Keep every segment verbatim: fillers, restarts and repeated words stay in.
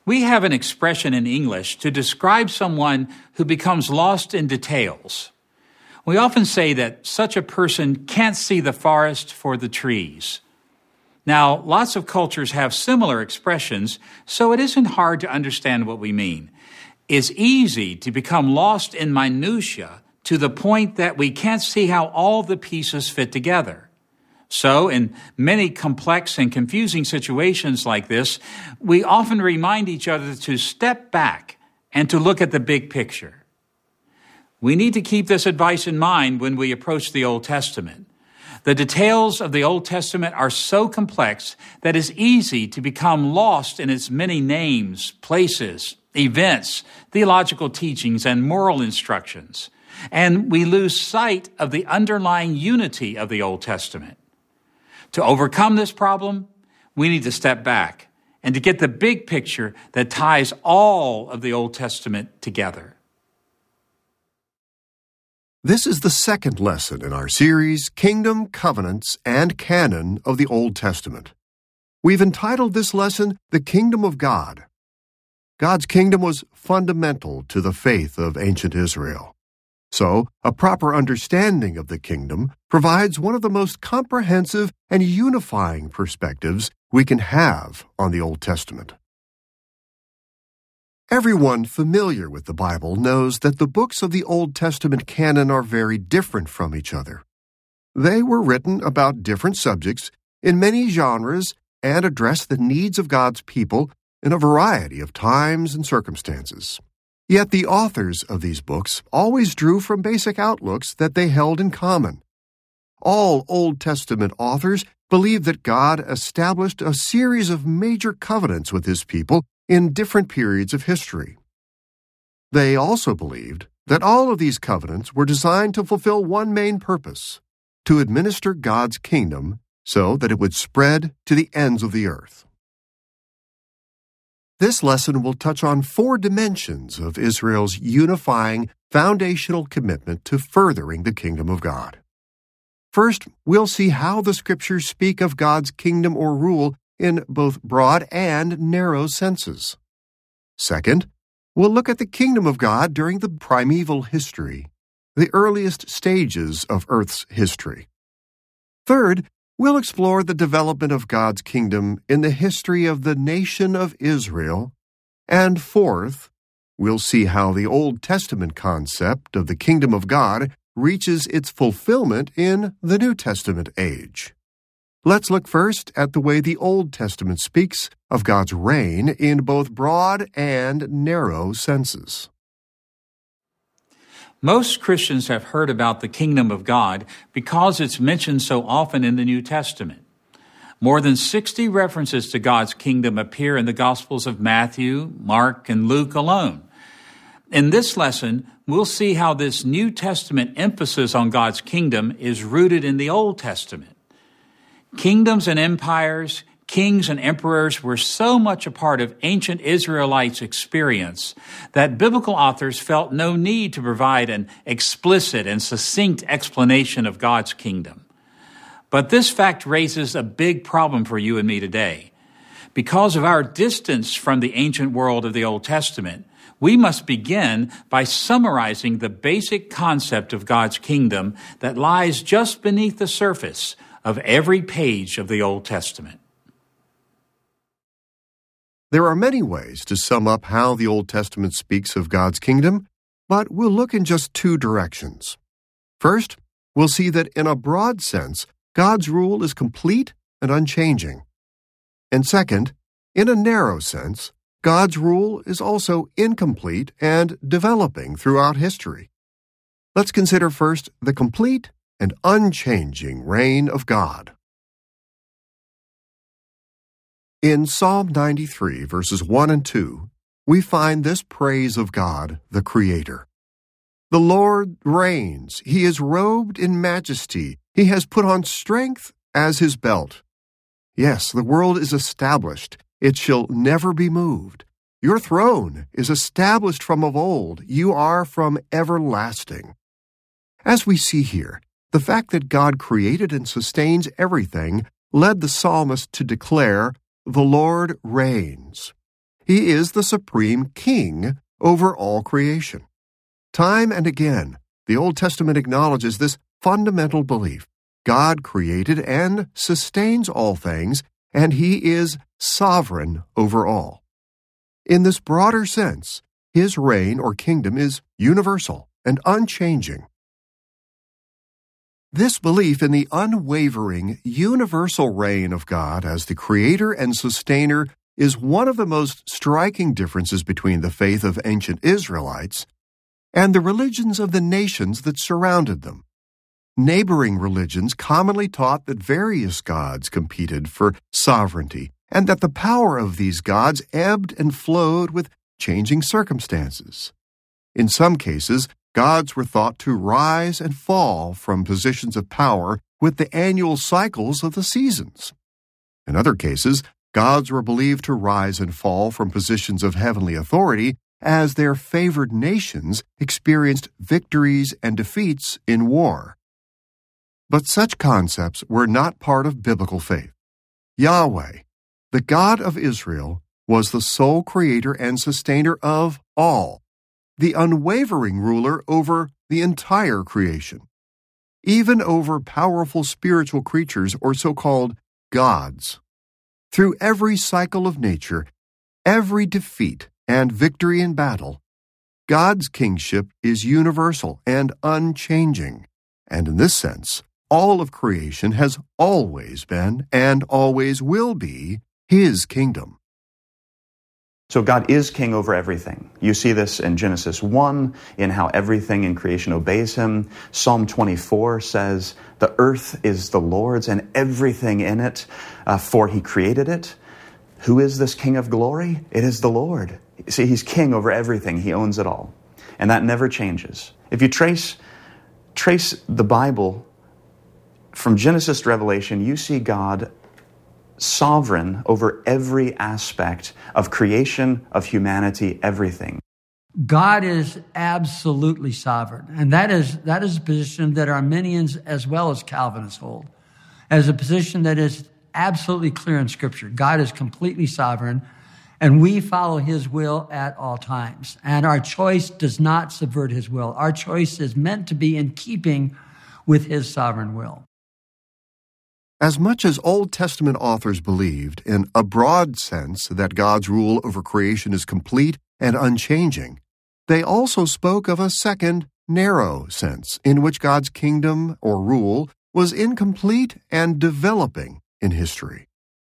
We have an expression in English to describe someone who becomes lost in details. We often say that such a person can't see the forest for the trees. Now, lots of cultures have similar expressions, so it isn't hard to understand what we mean. It's easy to become lost in minutia to the point that we can't see how all the pieces fit together. So, in many complex and confusing situations like this, we often remind each other to step back and to look at the big picture. We need to keep this advice in mind when we approach the Old Testament. The details of the Old Testament are so complex that it's easy to become lost in its many names, places, events, theological teachings, and moral instructions. And we lose sight of the underlying unity of the Old Testament. To overcome this problem, we need to step back and to get the big picture that ties all of the Old Testament together. This is the second lesson in our series, Kingdom, Covenants, and Canon of the Old Testament. We've entitled this lesson, The Kingdom of God. God's kingdom was fundamental to the faith of ancient Israel. So, a proper understanding of the kingdom provides one of the most comprehensive and unifying perspectives we can have on the Old Testament. Everyone familiar with the Bible knows that the books of the Old Testament canon are very different from each other. They were written about different subjects in many genres and address the needs of God's people in a variety of times and circumstances. Yet the authors of these books always drew from basic outlooks that they held in common. All Old Testament authors believed that God established a series of major covenants with His people in different periods of history. They also believed that all of these covenants were designed to fulfill one main purpose, to administer God's kingdom so that it would spread to the ends of the earth. This lesson will touch on four dimensions of Israel's unifying, foundational commitment to furthering the kingdom of God. First, we'll see how the Scriptures speak of God's kingdom or rule in both broad and narrow senses. Second, we'll look at the kingdom of God during the primeval history, the earliest stages of Earth's history. Third, we'll explore the development of God's kingdom in the history of the nation of Israel. And fourth, we'll see how the Old Testament concept of the kingdom of God reaches its fulfillment in the New Testament age. Let's look first at the way the Old Testament speaks of God's reign in both broad and narrow senses. Most Christians have heard about the kingdom of God because it's mentioned so often in the New Testament. More than sixty references to God's kingdom appear in the Gospels of Matthew, Mark, and Luke alone. In this lesson, we'll see how this New Testament emphasis on God's kingdom is rooted in the Old Testament. Kingdoms and empires, kings and emperors were so much a part of ancient Israelites' experience that biblical authors felt no need to provide an explicit and succinct explanation of God's kingdom. But this fact raises a big problem for you and me today. Because of our distance from the ancient world of the Old Testament, we must begin by summarizing the basic concept of God's kingdom that lies just beneath the surface of every page of the Old Testament. There are many ways to sum up how the Old Testament speaks of God's kingdom, but we'll look in just two directions. First, we'll see that in a broad sense, God's rule is complete and unchanging. And second, in a narrow sense, God's rule is also incomplete and developing throughout history. Let's consider first the complete and unchanging reign of God. In Psalm ninety-three, verses one and two, we find this praise of God, the Creator. The Lord reigns. He is robed in majesty. He has put on strength as his belt. Yes, the world is established. It shall never be moved. Your throne is established from of old. You are from everlasting. As we see here, the fact that God created and sustains everything led the psalmist to declare, "The Lord reigns." He is the supreme king over all creation. Time and again, the Old Testament acknowledges this fundamental belief. God created and sustains all things, and He is sovereign over all. In this broader sense, His reign or kingdom is universal and unchanging. This belief in the unwavering, universal reign of God as the Creator and Sustainer is one of the most striking differences between the faith of ancient Israelites and the religions of the nations that surrounded them. Neighboring religions commonly taught that various gods competed for sovereignty and that the power of these gods ebbed and flowed with changing circumstances. In some cases, gods were thought to rise and fall from positions of power with the annual cycles of the seasons. In other cases, gods were believed to rise and fall from positions of heavenly authority as their favored nations experienced victories and defeats in war. But such concepts were not part of biblical faith. Yahweh, the God of Israel, was the sole creator and sustainer of all, the unwavering ruler over the entire creation, even over powerful spiritual creatures or so-called gods. Through every cycle of nature, every defeat and victory in battle, God's kingship is universal and unchanging, and in this sense, all of creation has always been and always will be His kingdom. So God is king over everything. You see this in Genesis one, in how everything in creation obeys Him. Psalm twenty-four says, the earth is the Lord's and everything in it, uh, for He created it. Who is this King of glory? It is the Lord. See, He's king over everything. He owns it all. And that never changes. If you trace, trace the Bible from Genesis to Revelation, you see God sovereign over every aspect of creation, of humanity, everything. God is absolutely sovereign. And that is that is a position that Arminians as well as Calvinists hold, as a position that is absolutely clear in Scripture. God is completely sovereign, and we follow His will at all times. And our choice does not subvert His will. Our choice is meant to be in keeping with His sovereign will. As much as Old Testament authors believed, in a broad sense, that God's rule over creation is complete and unchanging, they also spoke of a second, narrow sense in which God's kingdom or rule was incomplete and developing in history.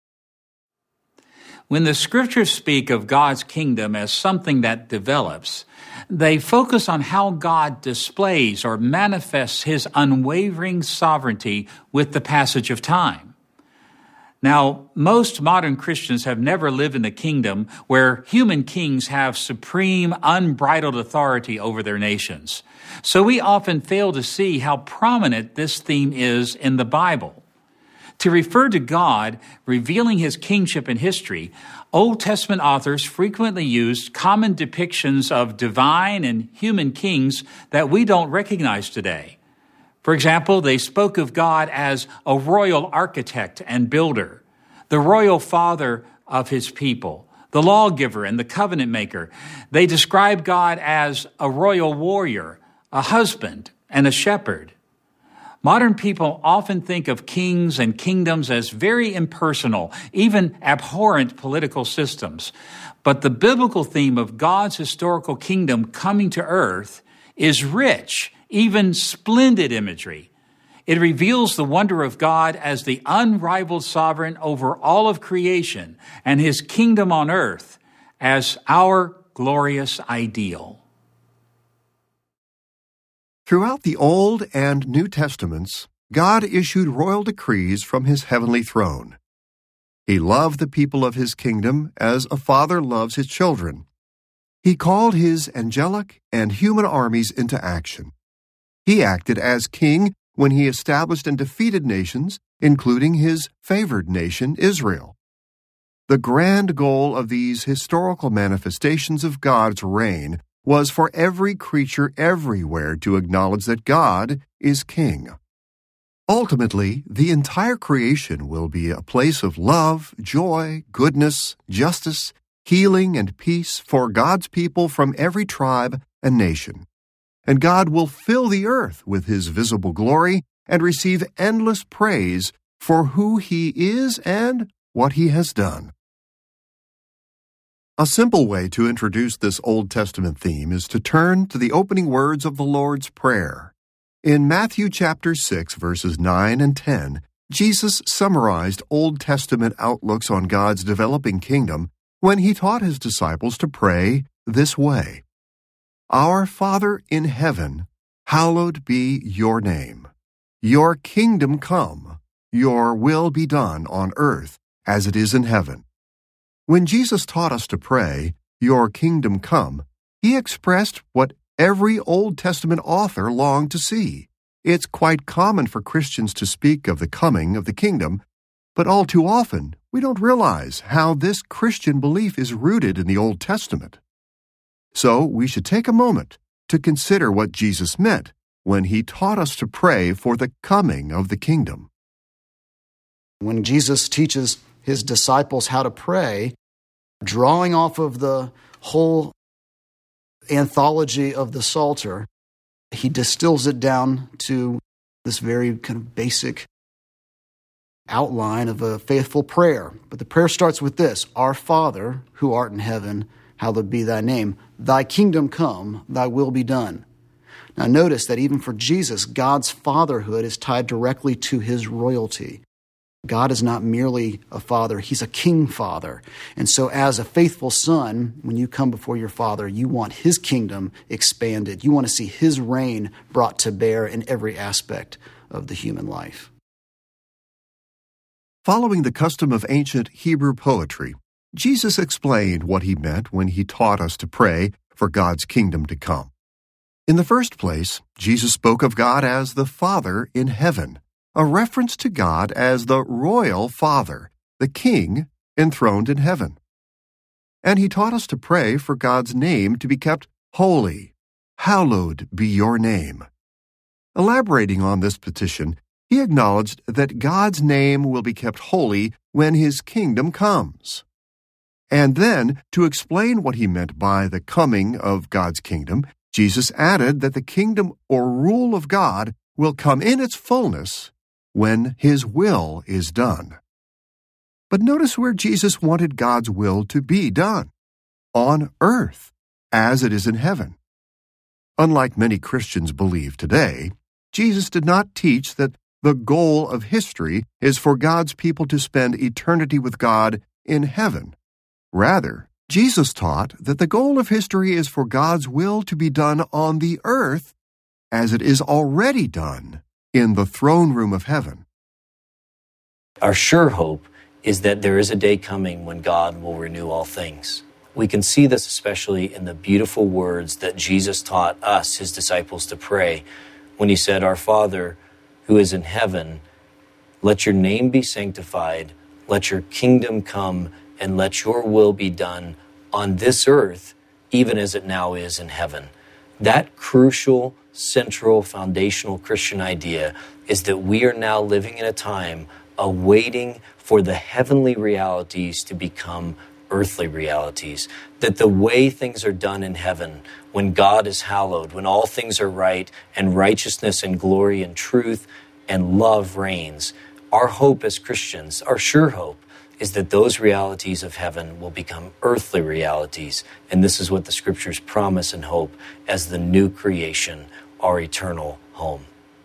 When the Scriptures speak of God's kingdom as something that develops, they focus on how God displays or manifests His unwavering sovereignty with the passage of time. Now, most modern Christians have never lived in a kingdom where human kings have supreme, unbridled authority over their nations. So we often fail to see how prominent this theme is in the Bible. To refer to God revealing His kingship in history, Old Testament authors frequently used common depictions of divine and human kings that we don't recognize today. For example, they spoke of God as a royal architect and builder, the royal father of His people, the lawgiver and the covenant maker. They described God as a royal warrior, a husband, and a shepherd. Modern people often think of kings and kingdoms as very impersonal, even abhorrent political systems. But the biblical theme of God's historical kingdom coming to earth is rich, even splendid imagery. It reveals the wonder of God as the unrivaled sovereign over all of creation and His kingdom on earth as our glorious ideal. Throughout the Old and New Testaments, God issued royal decrees from His heavenly throne. He loved the people of His kingdom as a father loves his children. He called His angelic and human armies into action. He acted as king when He established and defeated nations, including His favored nation, Israel. The grand goal of these historical manifestations of God's reign was for every creature everywhere to acknowledge that God is king. Ultimately, the entire creation will be a place of love, joy, goodness, justice, healing and peace for God's people from every tribe and nation. And God will fill the earth with His visible glory and receive endless praise for who He is and what He has done. A simple way to introduce this Old Testament theme is to turn to the opening words of the Lord's Prayer. In Matthew chapter six, verses nine and ten, Jesus summarized Old Testament outlooks on God's developing kingdom when He taught His disciples to pray this way: Our Father in heaven, hallowed be your name. Your kingdom come, your will be done on earth as it is in heaven. When Jesus taught us to pray, Your kingdom come, He expressed what every Old Testament author longed to see. It's quite common for Christians to speak of the coming of the kingdom, but all too often we don't realize how this Christian belief is rooted in the Old Testament. So we should take a moment to consider what Jesus meant when He taught us to pray for the coming of the kingdom. When Jesus teaches His disciples how to pray, drawing off of the whole anthology of the Psalter, He distills it down to this very kind of basic outline of a faithful prayer. But the prayer starts with this: Our Father, who art in heaven, hallowed be thy name. Thy kingdom come, thy will be done. Now notice that even for Jesus, God's fatherhood is tied directly to His royalty. God is not merely a father, He's a king father. And so as a faithful son, when you come before your father, you want His kingdom expanded. You want to see His reign brought to bear in every aspect of the human life. Following the custom of ancient Hebrew poetry, Jesus explained what He meant when He taught us to pray for God's kingdom to come. In the first place, Jesus spoke of God as the Father in heaven, a reference to God as the royal Father, the King enthroned in heaven. And He taught us to pray for God's name to be kept holy. Hallowed be your name. Elaborating on this petition, He acknowledged that God's name will be kept holy when His kingdom comes. And then, to explain what He meant by the coming of God's kingdom, Jesus added that the kingdom or rule of God will come in its fullness when His will is done. But notice where Jesus wanted God's will to be done: on earth, as it is in heaven. Unlike many Christians believe today, Jesus did not teach that the goal of history is for God's people to spend eternity with God in heaven. Rather, Jesus taught that the goal of history is for God's will to be done on the earth as it is already done in the throne room of heaven. Our sure hope is that there is a day coming when God will renew all things. We can see this especially in the beautiful words that Jesus taught us, His disciples, to pray when He said, Our Father, who is in heaven, let your name be sanctified, let your kingdom come, and let your will be done on this earth, even as it now is in heaven. That crucial, central, foundational Christian idea is that we are now living in a time awaiting for the heavenly realities to become earthly realities. That the way things are done in heaven, when God is hallowed, when all things are right, and righteousness and glory and truth and love reigns, our hope as Christians, our sure hope, is that those realities of heaven will become earthly realities. And this is what the Scriptures promise and hope as the new creation, our eternal home.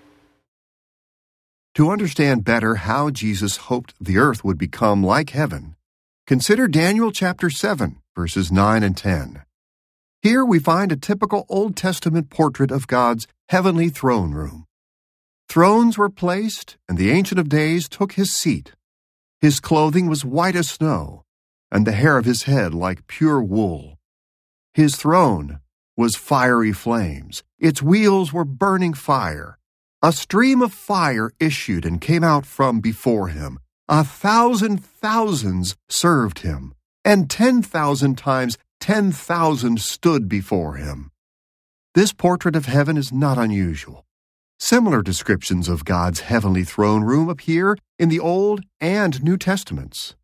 To understand better how Jesus hoped the earth would become like heaven, consider Daniel chapter seven, verses nine and ten. Here we find a typical Old Testament portrait of God's heavenly throne room. Thrones were placed, and the Ancient of Days took his seat. His clothing was white as snow, and the hair of his head like pure wool. His throne was fiery flames. Its wheels were burning fire. A stream of fire issued and came out from before him. A thousand thousands served him, and ten thousand times ten thousand stood before him. This portrait of heaven is not unusual. Similar descriptions of God's heavenly throne room appear in the Old and New Testaments.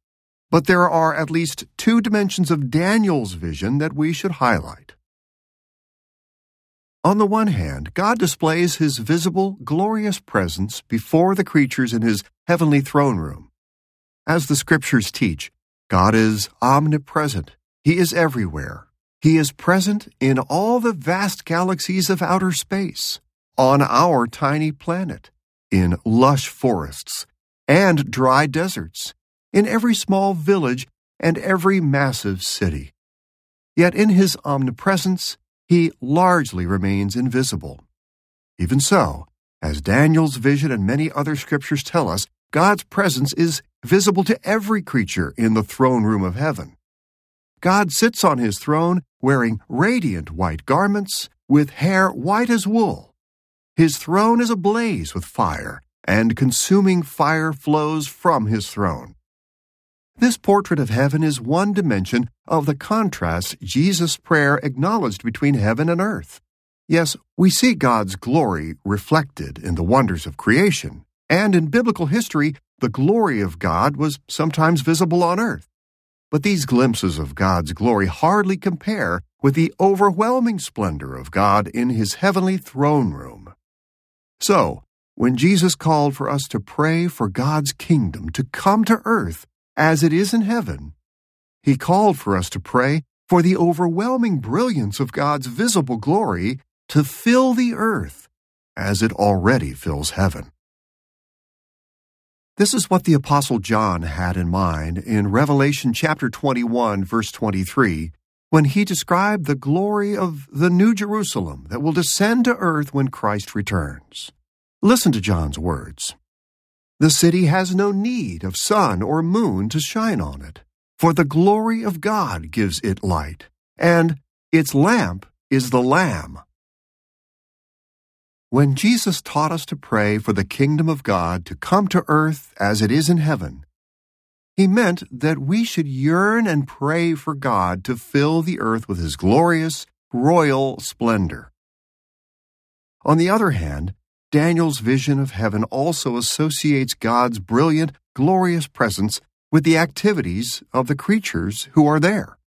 But there are at least two dimensions of Daniel's vision that we should highlight. On the one hand, God displays his visible, glorious presence before the creatures in his heavenly throne room. As the scriptures teach, God is omnipresent. He is everywhere. He is present in all the vast galaxies of outer space, on our tiny planet, in lush forests and dry deserts, in every small village and every massive city. Yet in his omnipresence, he largely remains invisible. Even so, as Daniel's vision and many other scriptures tell us, God's presence is visible to every creature in the throne room of heaven. God sits on his throne wearing radiant white garments with hair white as wool. His throne is ablaze with fire, and consuming fire flows from his throne. This portrait of heaven is one dimension of the contrast Jesus' prayer acknowledged between heaven and earth. Yes, we see God's glory reflected in the wonders of creation, and in biblical history, the glory of God was sometimes visible on earth. But these glimpses of God's glory hardly compare with the overwhelming splendor of God in his heavenly throne room. So, when Jesus called for us to pray for God's kingdom to come to earth as it is in heaven, he called for us to pray for the overwhelming brilliance of God's visible glory to fill the earth as it already fills heaven. This is what the Apostle John had in mind in Revelation chapter twenty-one, verse twenty-three, when he described the glory of the New Jerusalem that will descend to earth when Christ returns. Listen to John's words. The city has no need of sun or moon to shine on it, for the glory of God gives it light, and its lamp is the Lamb. When Jesus taught us to pray for the kingdom of God to come to earth as it is in heaven, he meant that we should yearn and pray for God to fill the earth with his glorious, royal splendor. On the other hand, Daniel's vision of heaven also associates God's brilliant, glorious presence with the activities of the creatures who are there.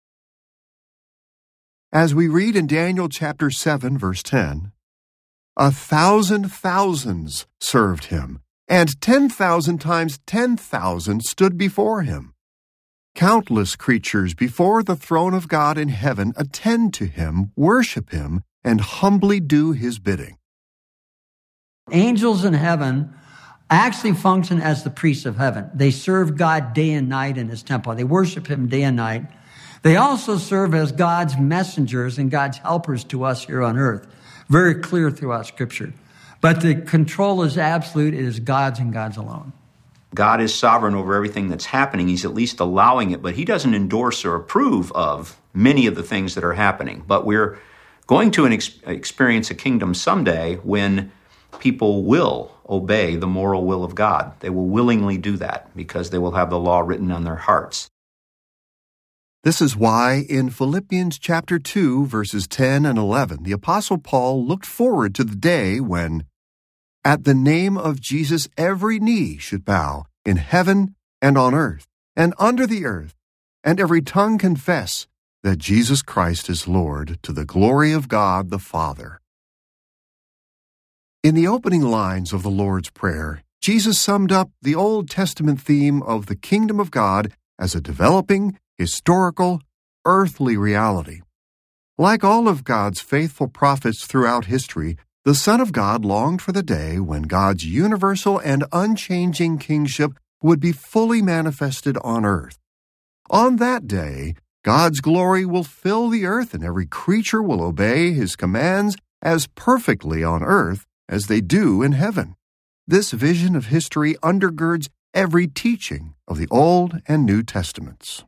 As we read in Daniel chapter seven, verse ten, a thousand thousands served him, and ten thousand times ten thousand stood before him. Countless creatures before the throne of God in heaven attend to him, worship him, and humbly do his bidding. Angels in heaven actually function as the priests of heaven. They serve God day and night in his temple. They worship him day and night. They also serve as God's messengers and God's helpers to us here on earth. Very clear throughout Scripture. But the control is absolute. It is God's and God's alone. God is sovereign over everything that's happening. He's at least allowing it, but he doesn't endorse or approve of many of the things that are happening. But we're going to an ex- experience a kingdom someday when people will obey the moral will of God. They will willingly do that because they will have the law written on their hearts. This is why in Philippians chapter two, verses ten and eleven, the Apostle Paul looked forward to the day when, at the name of Jesus, every knee should bow in heaven and on earth and under the earth, and every tongue confess that Jesus Christ is Lord, to the glory of God the Father. In the opening lines of the Lord's Prayer, Jesus summed up the Old Testament theme of the kingdom of God as a developing, historical, earthly reality. Like all of God's faithful prophets throughout history, the Son of God longed for the day when God's universal and unchanging kingship would be fully manifested on earth. On that day, God's glory will fill the earth and every creature will obey his commands as perfectly on earth as they do in heaven. This vision of history undergirds every teaching of the Old and New Testaments.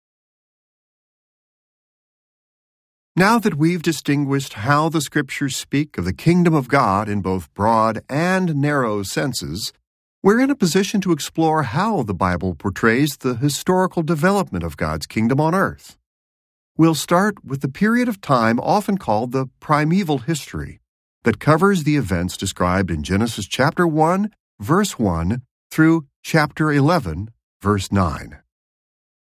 Now that we've distinguished how the Scriptures speak of the kingdom of God in both broad and narrow senses, we're in a position to explore how the Bible portrays the historical development of God's kingdom on earth. We'll start with the period of time often called the primeval history, that covers the events described in Genesis chapter one, verse one, through chapter eleven, verse nine.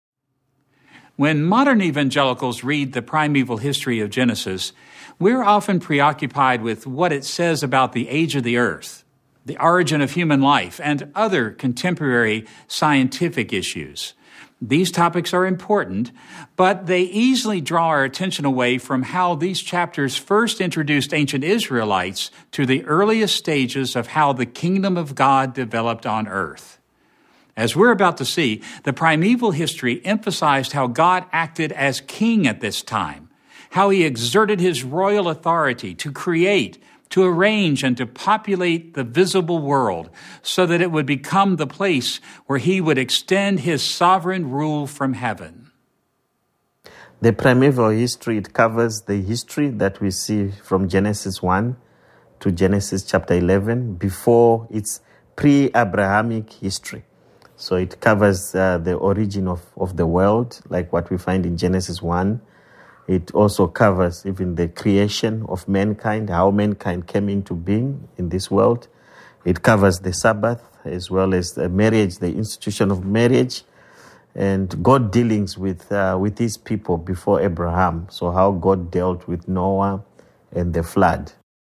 When modern evangelicals read the primeval history of Genesis, we're often preoccupied with what it says about the age of the earth, the origin of human life, and other contemporary scientific issues. These topics are important, but they easily draw our attention away from how these chapters first introduced ancient Israelites to the earliest stages of how the kingdom of God developed on earth. As we're about to see, the primeval history emphasized how God acted as king at this time, how he exerted his royal authority to create, to arrange, and to populate the visible world so that it would become the place where he would extend his sovereign rule from heaven. The primeval history, it covers the history that we see from Genesis one to Genesis chapter eleven, before its pre-Abrahamic history. So it covers uh, the origin of, of the world, like what we find in Genesis one. It also covers even the creation of mankind, how mankind came into being in this world. It covers the Sabbath, as well as the marriage, the institution of marriage, and God dealings with uh, with his people before Abraham. So how God dealt with Noah and the flood.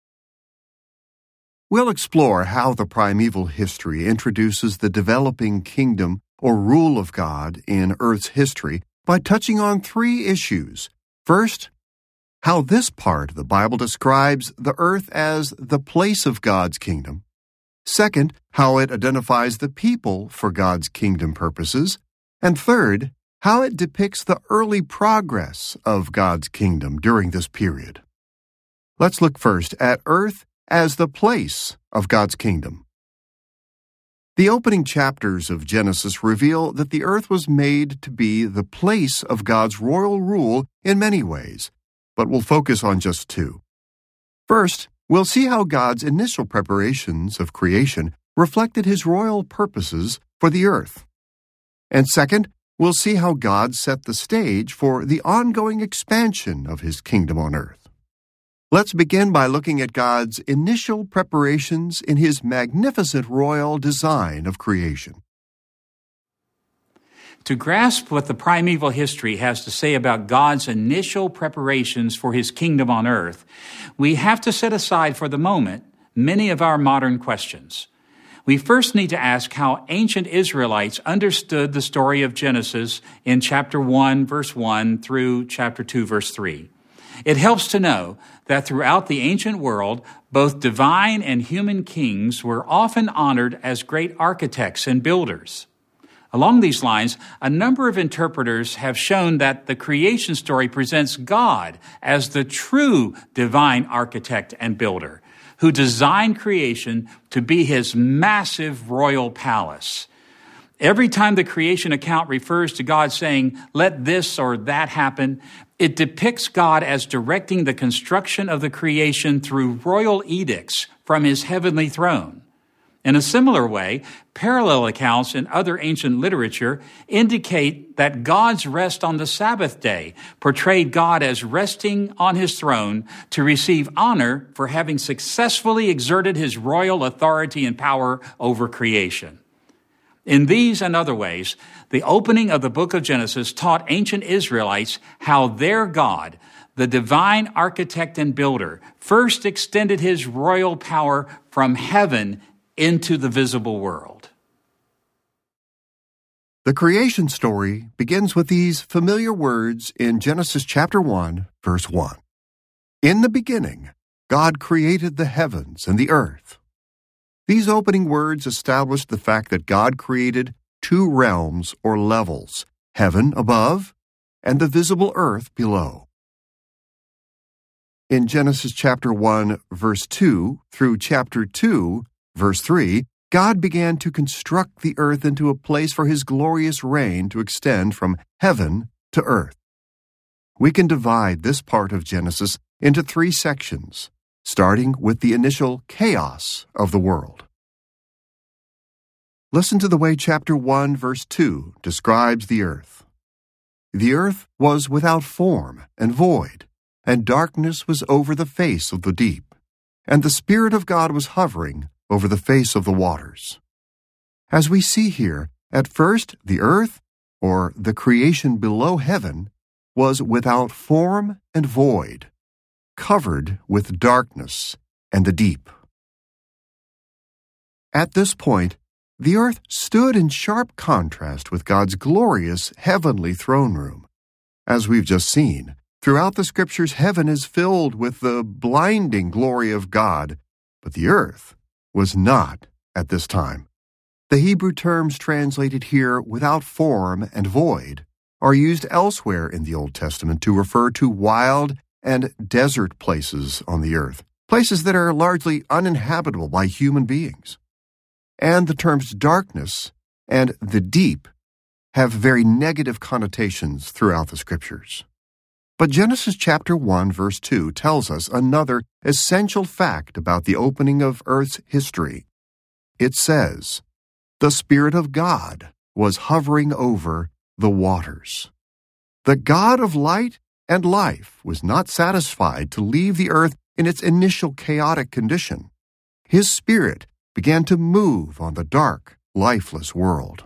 We'll explore how the primeval history introduces the developing kingdom or rule of God in Earth's history by touching on three issues. First, how this part of the Bible describes the earth as the place of God's kingdom. Second, how it identifies the people for God's kingdom purposes. And third, how it depicts the early progress of God's kingdom during this period. Let's look first at earth as the place of God's kingdom. The opening chapters of Genesis reveal that the earth was made to be the place of God's royal rule in many ways, but we'll focus on just two. First, we'll see how God's initial preparations of creation reflected his royal purposes for the earth. And second, we'll see how God set the stage for the ongoing expansion of his kingdom on earth. Let's begin by looking at God's initial preparations in his magnificent royal design of creation. To grasp what the primeval history has to say about God's initial preparations for his kingdom on earth, we have to set aside for the moment many of our modern questions. We first need to ask how ancient Israelites understood the story of Genesis in chapter one, verse one, through chapter two, verse three. It helps to know that throughout the ancient world, both divine and human kings were often honored as great architects and builders. Along these lines, a number of interpreters have shown that the creation story presents God as the true divine architect and builder, who designed creation to be his massive royal palace. Every time the creation account refers to God saying, "Let this or that happen," it depicts God as directing the construction of the creation through royal edicts from his heavenly throne. In a similar way, parallel accounts in other ancient literature indicate that God's rest on the Sabbath day portrayed God as resting on his throne to receive honor for having successfully exerted his royal authority and power over creation. In these and other ways, the opening of the book of Genesis taught ancient Israelites how their God, the divine architect and builder, first extended his royal power from heaven into the visible world. The creation story begins with these familiar words in Genesis chapter one, verse one. In the beginning, God created the heavens and the earth. These opening words established the fact that God created two realms or levels, heaven above and the visible earth below. In Genesis chapter one, verse two through chapter two, verse three, God began to construct the earth into a place for his glorious reign to extend from heaven to earth. We can divide this part of Genesis into three sections, starting with the initial chaos of the world. Listen to the way chapter one, verse two describes the earth. The earth was without form and void, and darkness was over the face of the deep, and the Spirit of God was hovering over the face of the waters. As we see here, at first the earth or the creation below heaven, was without form and void, covered with darkness and the deep. At this point, the earth stood in sharp contrast with God's glorious heavenly throne room. As we've just seen, throughout the Scriptures, heaven is filled with the blinding glory of God, but the earth was not at this time. The Hebrew terms translated here, without form and void, are used elsewhere in the Old Testament to refer to wild and desert places on the earth, places that are largely uninhabitable by human beings. And the terms darkness and the deep have very negative connotations throughout the Scriptures. But Genesis chapter one, verse two tells us another essential fact about the opening of earth's history. It says, "The Spirit of God was hovering over the waters." The God of light and life was not satisfied to leave the earth in its initial chaotic condition. His Spirit began to move on the dark, lifeless world.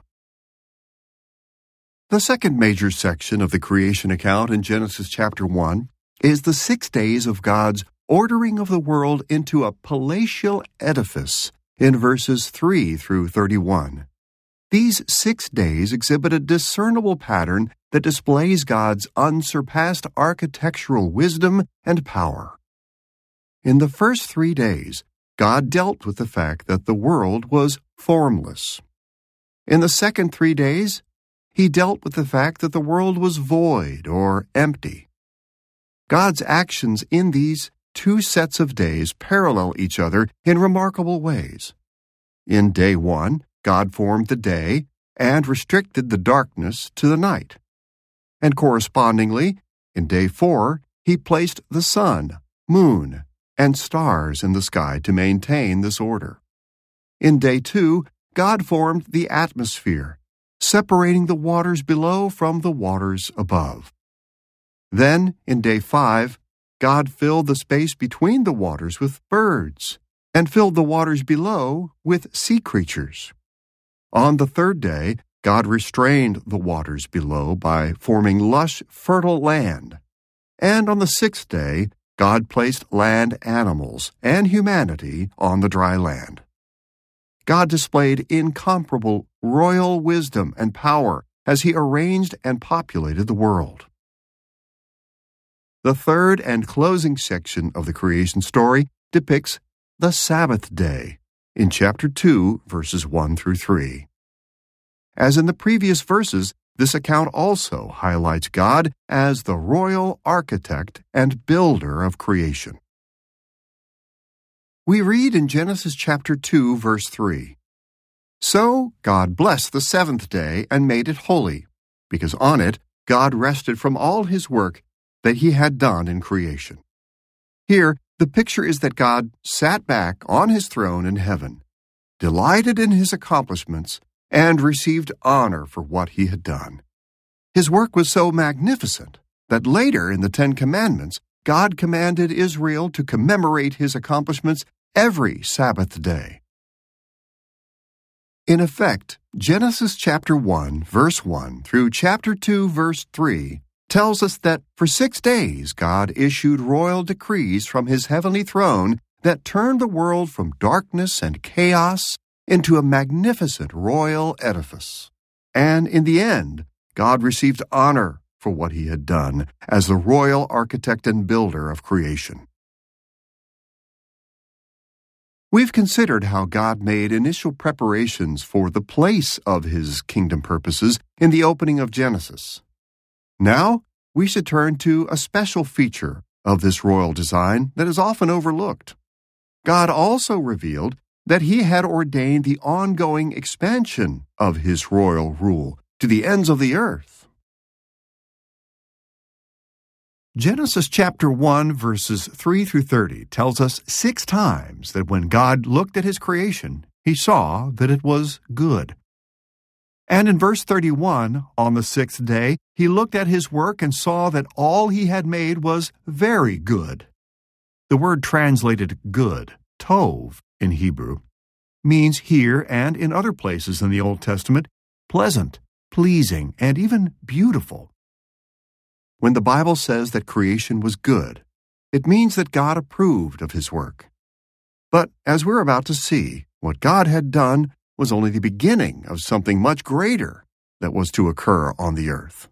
The second major section of the creation account in Genesis chapter one is the six days of God's ordering of the world into a palatial edifice in verses three through thirty-one. These six days exhibit a discernible pattern that displays God's unsurpassed architectural wisdom and power. In the first three days, God dealt with the fact that the world was formless. In the second three days, He dealt with the fact that the world was void or empty. God's actions in these two sets of days parallel each other in remarkable ways. In day one, God formed the day and restricted the darkness to the night. And correspondingly, in day four, He placed the sun, moon, and stars in the sky to maintain this order. In day two, God formed the atmosphere, separating the waters below from the waters above. Then, in day five, God filled the space between the waters with birds and filled the waters below with sea creatures. On the third day, God restrained the waters below by forming lush, fertile land. And on the sixth day, God placed land animals and humanity on the dry land. God displayed incomparable royal wisdom and power as He arranged and populated the world. The third and closing section of the creation story depicts the Sabbath day in chapter two, verses one through three. As in the previous verses, this account also highlights God as the royal architect and builder of creation. We read in Genesis chapter two, verse three, "So God blessed the seventh day and made it holy, because on it God rested from all His work that He had done in creation." Here, the picture is that God sat back on His throne in heaven, delighted in His accomplishments, and received honor for what He had done. His work was so magnificent that later in the Ten Commandments, God commanded Israel to commemorate His accomplishments every Sabbath day. In effect, Genesis chapter one, verse one through chapter two, verse three tells us that for six days God issued royal decrees from His heavenly throne that turned the world from darkness and chaos into a magnificent royal edifice. And in the end, God received honor for what He had done as the royal architect and builder of creation. We've considered how God made initial preparations for the place of His kingdom purposes in the opening of Genesis. Now, we should turn to a special feature of this royal design that is often overlooked. God also revealed that He had ordained the ongoing expansion of His royal rule to the ends of the earth. Genesis chapter one, verses three through thirty tells us six times that when God looked at His creation, He saw that it was good. And in verse thirty-one, on the sixth day, He looked at His work and saw that all He had made was very good. The word translated good, tov in Hebrew, means here and in other places in the Old Testament, pleasant, pleasing, and even beautiful. When the Bible says that creation was good, it means that God approved of his work. But as we're about to see, what God had done was only the beginning of something much greater that was to occur on the earth.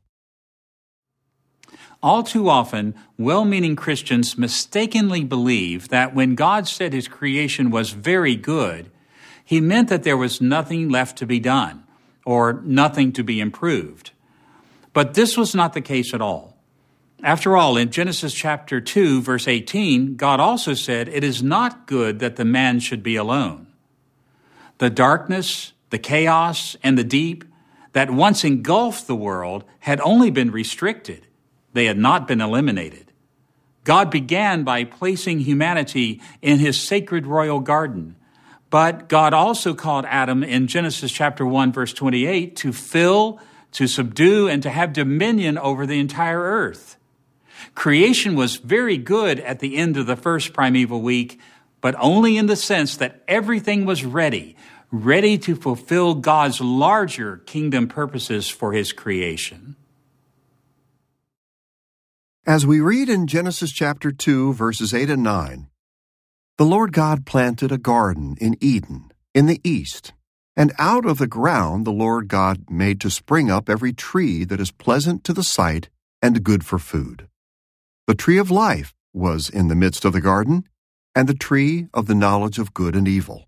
All too often, well-meaning Christians mistakenly believe that when God said his creation was very good, he meant that there was nothing left to be done or nothing to be improved. But this was not the case at all. After all, in Genesis chapter two, verse eighteen, God also said, "It is not good that the man should be alone." The darkness, the chaos, and the deep that once engulfed the world had only been restricted. They had not been eliminated. God began by placing humanity in his sacred royal garden. But God also called Adam in Genesis chapter one, verse twenty-eight, to fill, to subdue, and to have dominion over the entire earth. Creation was very good at the end of the first primeval week, but only in the sense that everything was ready, ready to fulfill God's larger kingdom purposes for his creation. As we read in Genesis chapter two, verses eight and nine, the Lord God planted a garden in Eden, in the east, and out of the ground the Lord God made to spring up every tree that is pleasant to the sight and good for food. The tree of life was in the midst of the garden, and the tree of the knowledge of good and evil.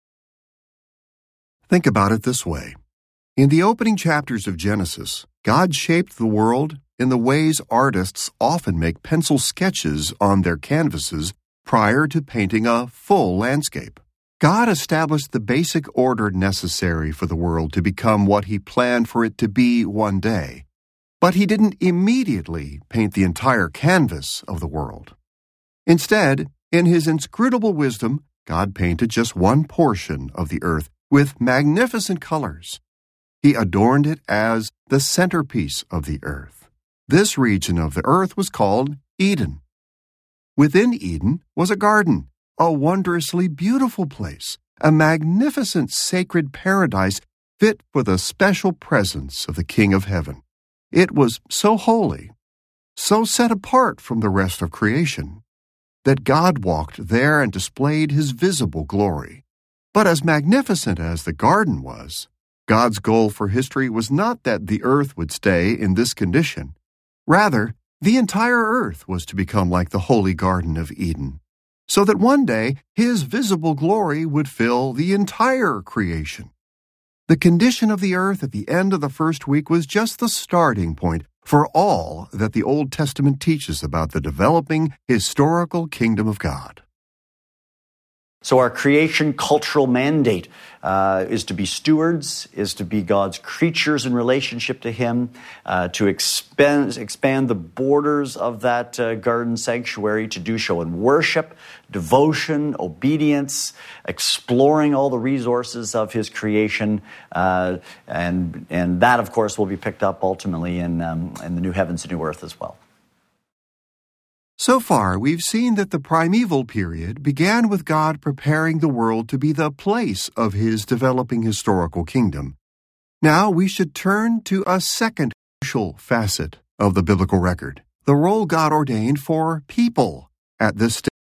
Think about it this way. In the opening chapters of Genesis, God shaped the world in the ways artists often make pencil sketches on their canvases prior to painting a full landscape. God established the basic order necessary for the world to become what he planned for it to be one day. But he didn't immediately paint the entire canvas of the world. Instead, in his inscrutable wisdom, God painted just one portion of the earth with magnificent colors. He adorned it as the centerpiece of the earth. This region of the earth was called Eden. Within Eden was a garden, a wondrously beautiful place, a magnificent sacred paradise fit for the special presence of the King of Heaven. It was so holy, so set apart from the rest of creation, that God walked there and displayed his visible glory. But as magnificent as the garden was, God's goal for history was not that the earth would stay in this condition. Rather, the entire earth was to become like the holy Garden of Eden, so that one day his visible glory would fill the entire creation. The condition of the earth at the end of the first week was just the starting point for all that the Old Testament teaches about the developing historical kingdom of God. So our creation cultural mandate uh, is to be stewards, is to be God's creatures in relationship to him, uh, to expand, expand the borders of that uh, garden sanctuary, to do so in worship, devotion, obedience, exploring all the resources of his creation. Uh, and, and that, of course, will be picked up ultimately in, um, in the new heavens and new earth as well. So far, we've seen that the primeval period began with God preparing the world to be the place of his developing historical kingdom. Now we should turn to a second crucial facet of the biblical record, the role God ordained for people at this stage.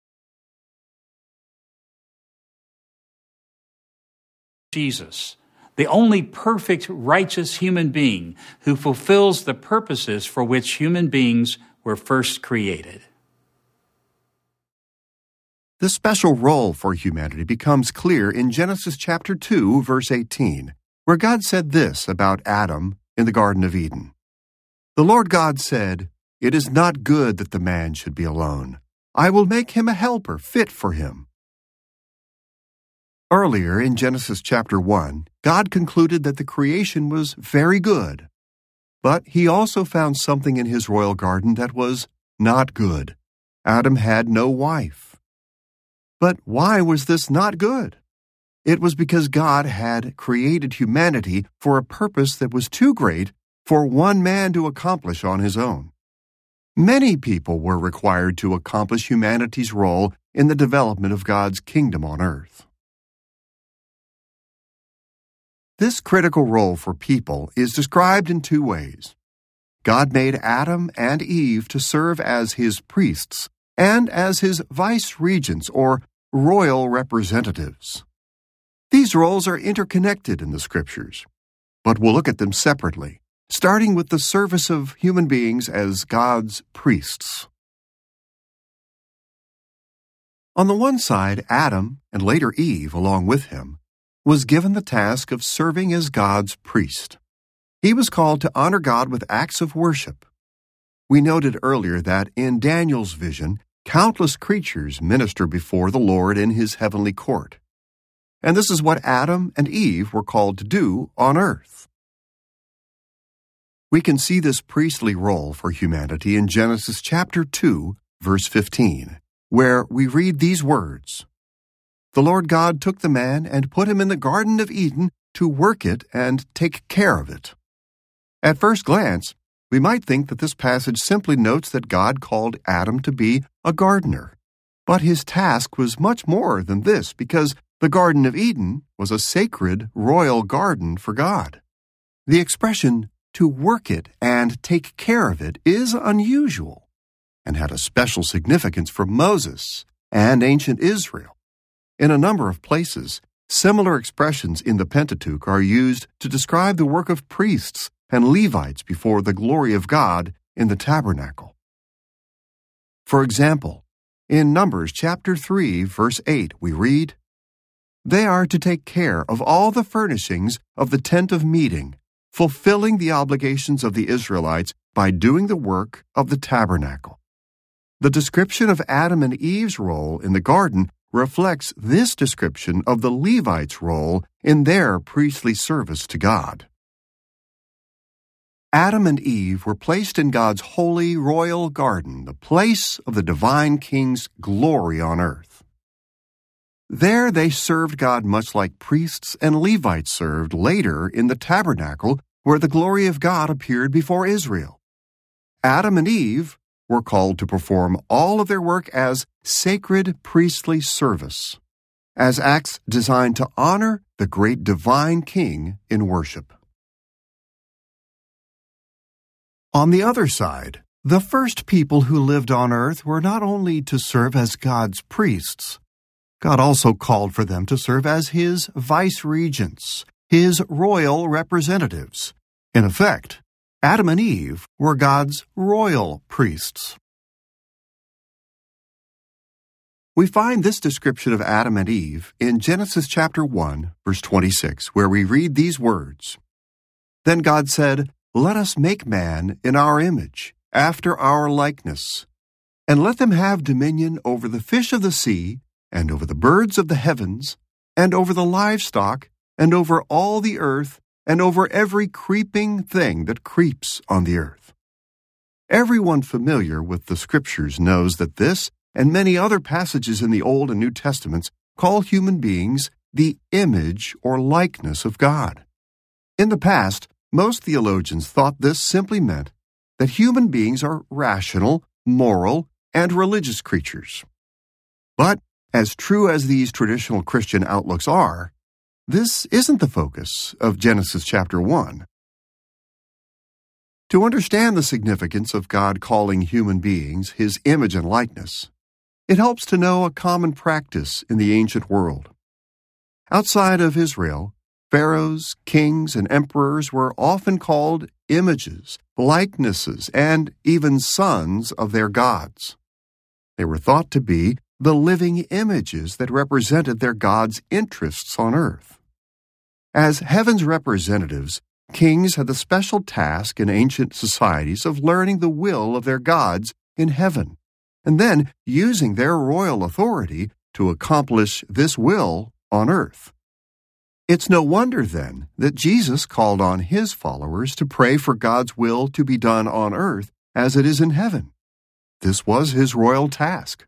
Jesus, the only perfect, righteous human being who fulfills the purposes for which human beings were first created. The special role for humanity becomes clear in Genesis chapter two, verse eighteen, where God said this about Adam in the Garden of Eden. The Lord God said, "It is not good that the man should be alone. I will make him a helper fit for him." Earlier in Genesis chapter one, God concluded that the creation was very good. But he also found something in his royal garden that was not good. Adam had no wife. But why was this not good? It was because God had created humanity for a purpose that was too great for one man to accomplish on his own. Many people were required to accomplish humanity's role in the development of God's kingdom on earth. This critical role for people is described in two ways. God made Adam and Eve to serve as his priests and as his vice-regents or royal representatives. These roles are interconnected in the Scriptures, but we'll look at them separately, starting with the service of human beings as God's priests. On the one side, Adam, and later Eve along with him, was given the task of serving as God's priest. He was called to honor God with acts of worship. We noted earlier that in Daniel's vision, countless creatures minister before the Lord in his heavenly court. And this is what Adam and Eve were called to do on earth. We can see this priestly role for humanity in Genesis chapter two, verse fifteen, where we read these words, "The Lord God took the man and put him in the Garden of Eden to work it and take care of it." At first glance, we might think that this passage simply notes that God called Adam to be a gardener. But his task was much more than this because the Garden of Eden was a sacred royal garden for God. The expression, to work it and take care of it, is unusual and had a special significance for Moses and ancient Israel. In a number of places, similar expressions in the Pentateuch are used to describe the work of priests and Levites before the glory of God in the tabernacle. For example, in Numbers chapter three, verse eight, we read, "They are to take care of all the furnishings of the tent of meeting, fulfilling the obligations of the Israelites by doing the work of the tabernacle." The description of Adam and Eve's role in the garden reflects this description of the Levites' role in their priestly service to God. Adam and Eve were placed in God's holy royal garden, the place of the divine king's glory on earth. There they served God much like priests and Levites served later in the tabernacle where the glory of God appeared before Israel. Adam and Eve were called to perform all of their work as sacred priestly service, as acts designed to honor the great divine king in worship. On the other side, the first people who lived on earth were not only to serve as God's priests, God also called for them to serve as his vice-regents, his royal representatives. In effect, Adam and Eve were God's royal priests. We find this description of Adam and Eve in Genesis chapter one, verse twenty-six, where we read these words, "Then God said, 'Let us make man in our image, after our likeness, and let them have dominion over the fish of the sea, and over the birds of the heavens, and over the livestock, and over all the earth, and over every creeping thing that creeps on the earth.'" Everyone familiar with the Scriptures knows that this and many other passages in the Old and New Testaments call human beings the image or likeness of God. In the past, most theologians thought this simply meant that human beings are rational, moral, and religious creatures. But as true as these traditional Christian outlooks are, this isn't the focus of Genesis chapter one. To understand the significance of God calling human beings his image and likeness, it helps to know a common practice in the ancient world. Outside of Israel, pharaohs, kings, and emperors were often called images, likenesses, and even sons of their gods. They were thought to be the living images that represented their gods' interests on earth. As heaven's representatives, kings had the special task in ancient societies of learning the will of their gods in heaven, and then using their royal authority to accomplish this will on earth. It's no wonder, then, that Jesus called on his followers to pray for God's will to be done on earth as it is in heaven. This was his royal task.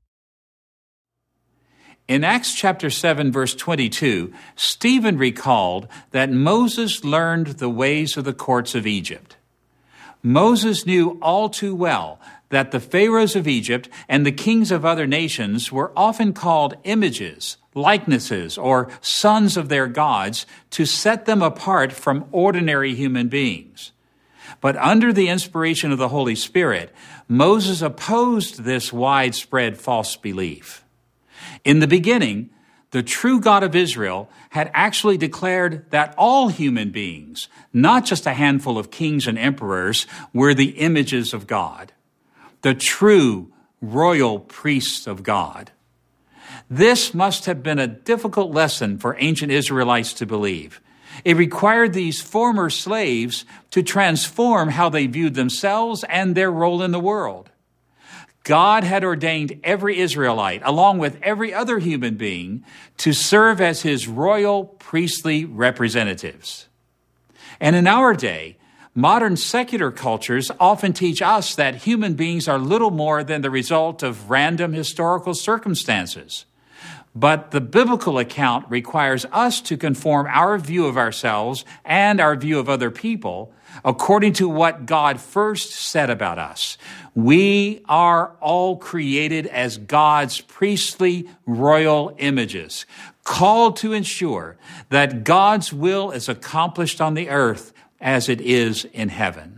In Acts chapter seven, verse twenty-two, Stephen recalled that Moses learned the ways of the courts of Egypt. Moses knew all too well that the pharaohs of Egypt and the kings of other nations were often called images, likenesses, or sons of their gods to set them apart from ordinary human beings. But under the inspiration of the Holy Spirit, Moses opposed this widespread false belief. In the beginning, the true God of Israel had actually declared that all human beings, not just a handful of kings and emperors, were the images of God, the true royal priests of God. This must have been a difficult lesson for ancient Israelites to believe. It required these former slaves to transform how they viewed themselves and their role in the world. God had ordained every Israelite, along with every other human being, to serve as his royal priestly representatives. And in our day, modern secular cultures often teach us that human beings are little more than the result of random historical circumstances. But the biblical account requires us to conform our view of ourselves and our view of other people according to what God first said about us. We are all created as God's priestly royal images, called to ensure that God's will is accomplished on the earth as it is in heaven.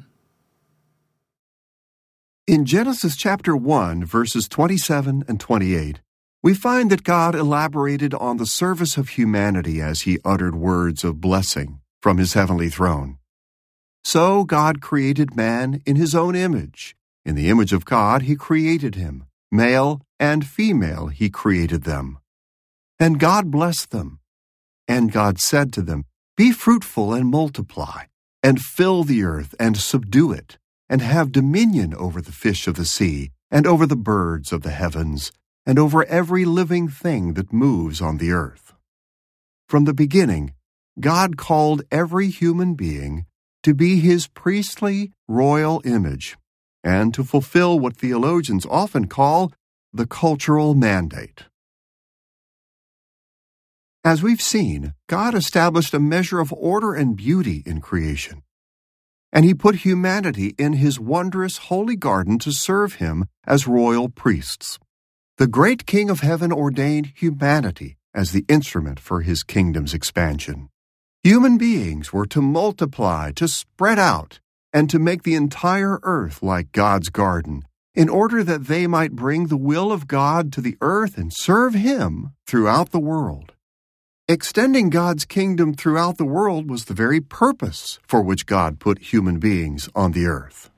In Genesis chapter one, verses twenty-seven and twenty-eight, we find that God elaborated on the service of humanity as he uttered words of blessing from his heavenly throne. So God created man in his own image. In the image of God he created him. Male and female he created them. And God blessed them. And God said to them, "Be fruitful and multiply, and fill the earth and subdue it, and have dominion over the fish of the sea, and over the birds of the heavens, and over every living thing that moves on the earth." From the beginning, God called every human being to be his priestly royal image, and to fulfill what theologians often call the cultural mandate. As we've seen, God established a measure of order and beauty in creation, and he put humanity in his wondrous holy garden to serve him as royal priests. The great King of Heaven ordained humanity as the instrument for his kingdom's expansion. Human beings were to multiply, to spread out, and to make the entire earth like God's garden, in order that they might bring the will of God to the earth and serve him throughout the world. Extending God's kingdom throughout the world was the very purpose for which God put human beings on the earth.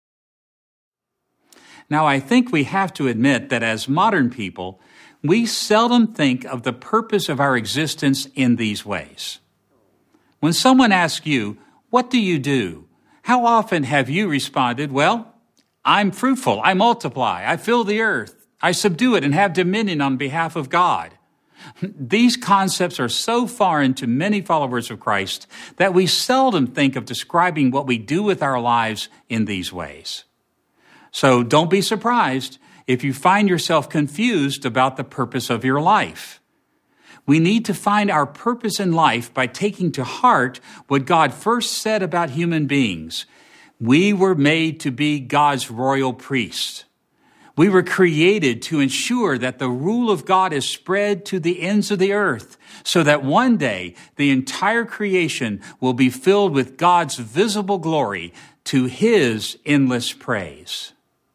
Now, I think we have to admit that as modern people, we seldom think of the purpose of our existence in these ways. When someone asks you, "What do you do?" how often have you responded, "Well, I'm fruitful, I multiply, I fill the earth, I subdue it and have dominion on behalf of God"? These concepts are so foreign to many followers of Christ that we seldom think of describing what we do with our lives in these ways. So don't be surprised if you find yourself confused about the purpose of your life. We need to find our purpose in life by taking to heart what God first said about human beings. We were made to be God's royal priests. We were created to ensure that the rule of God is spread to the ends of the earth, so that one day the entire creation will be filled with God's visible glory to his endless praise.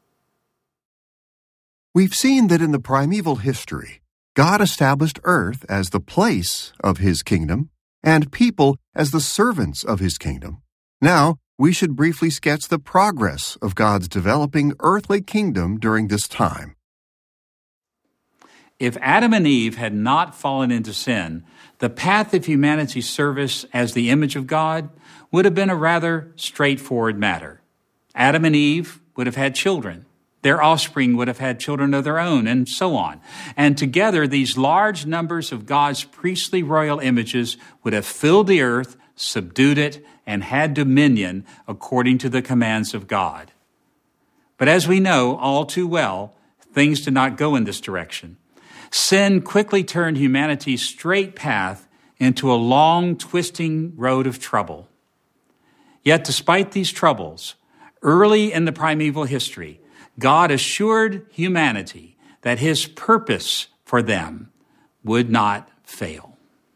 We've seen that in the primeval history, God established earth as the place of his kingdom and people as the servants of his kingdom, now we should briefly sketch the progress of God's developing earthly kingdom during this time. If Adam and Eve had not fallen into sin, the path of humanity's service as the image of God would have been a rather straightforward matter. Adam and Eve would have had children. Their offspring would have had children of their own, and so on. And together, these large numbers of God's priestly royal images would have filled the earth, subdued it, and had dominion according to the commands of God. But as we know all too well, things did not go in this direction. Sin quickly turned humanity's straight path into a long, twisting road of trouble. Yet despite these troubles, early in the primeval history, God assured humanity that his purpose for them would not fail.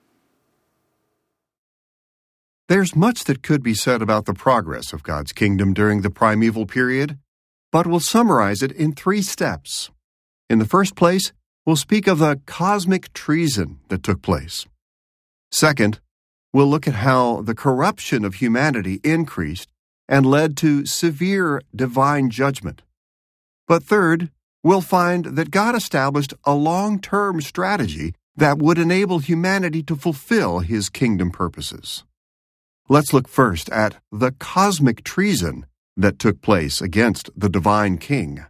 There's much that could be said about the progress of God's kingdom during the primeval period, but we'll summarize it in three steps. In the first place, we'll speak of the cosmic treason that took place. Second, we'll look at how the corruption of humanity increased and led to severe divine judgment. But third, we'll find that God established a long-term strategy that would enable humanity to fulfill his kingdom purposes. Let's look first at the cosmic treason that took place against the divine king.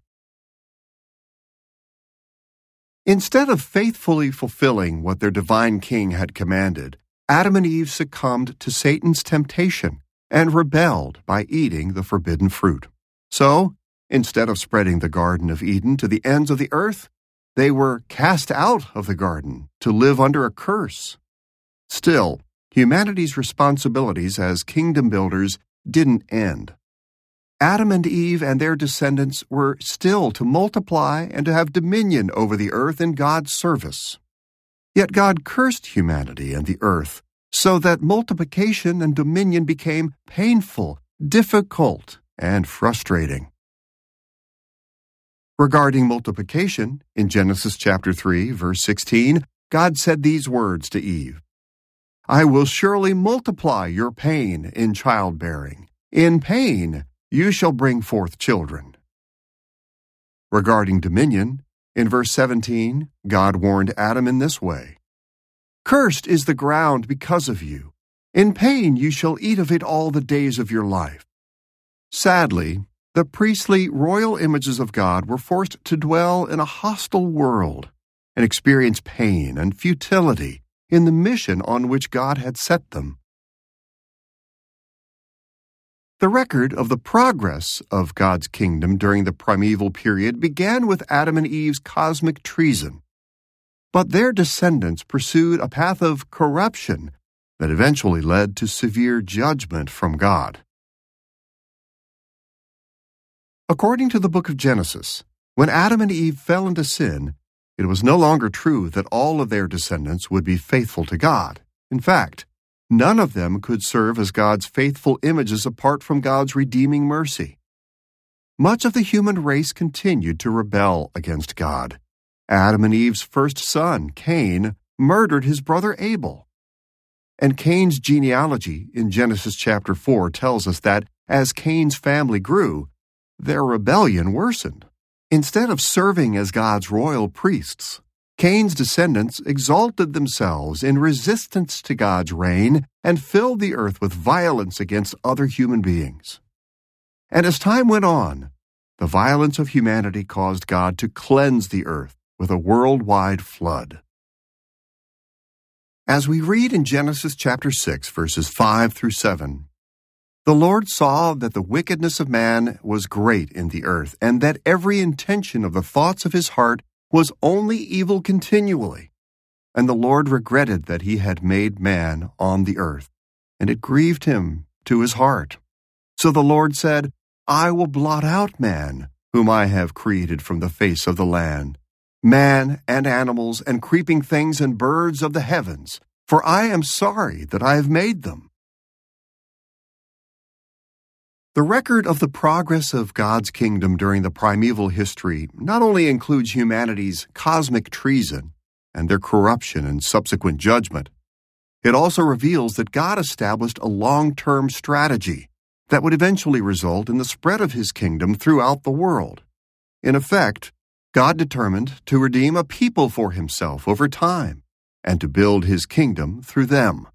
Instead of faithfully fulfilling what their divine king had commanded, Adam and Eve succumbed to Satan's temptation and rebelled by eating the forbidden fruit. So, instead of spreading the Garden of Eden to the ends of the earth, they were cast out of the garden to live under a curse. Still, humanity's responsibilities as kingdom builders didn't end. Adam and Eve and their descendants were still to multiply and to have dominion over the earth in God's service. Yet God cursed humanity and the earth so that multiplication and dominion became painful, difficult, and frustrating. Regarding multiplication, in Genesis chapter three, verse sixteen, God said these words to Eve, "I will surely multiply your pain in childbearing. In pain you shall bring forth children." Regarding dominion, in verse seventeen, God warned Adam in this way, "Cursed is the ground because of you. In pain you shall eat of it all the days of your life." Sadly, the priestly royal images of God were forced to dwell in a hostile world and experience pain and futility in the mission on which God had set them. The record of the progress of God's kingdom during the primeval period began with Adam and Eve's cosmic treason, but their descendants pursued a path of corruption that eventually led to severe judgment from God. According to the book of Genesis, when Adam and Eve fell into sin, it was no longer true that all of their descendants would be faithful to God. In fact, none of them could serve as God's faithful images apart from God's redeeming mercy. Much of the human race continued to rebel against God. Adam and Eve's first son, Cain, murdered his brother Abel. And Cain's genealogy in Genesis chapter four tells us that as Cain's family grew, their rebellion worsened. Instead of serving as God's royal priests, Cain's descendants exalted themselves in resistance to God's reign and filled the earth with violence against other human beings. And as time went on, the violence of humanity caused God to cleanse the earth with a worldwide flood. As we read in Genesis chapter six, verses five through seven, "The Lord saw that the wickedness of man was great in the earth, and that every intention of the thoughts of his heart was only evil continually. And the Lord regretted that he had made man on the earth, and it grieved him to his heart. So the Lord said, I will blot out man, whom I have created from the face of the land, man and animals and creeping things and birds of the heavens, for I am sorry that I have made them." The record of the progress of God's kingdom during the primeval history not only includes humanity's cosmic treason and their corruption and subsequent judgment, It also reveals that God established a long-term strategy that would eventually result in the spread of his kingdom throughout the world. In effect, God determined to redeem a people for himself over time and to build his kingdom through them.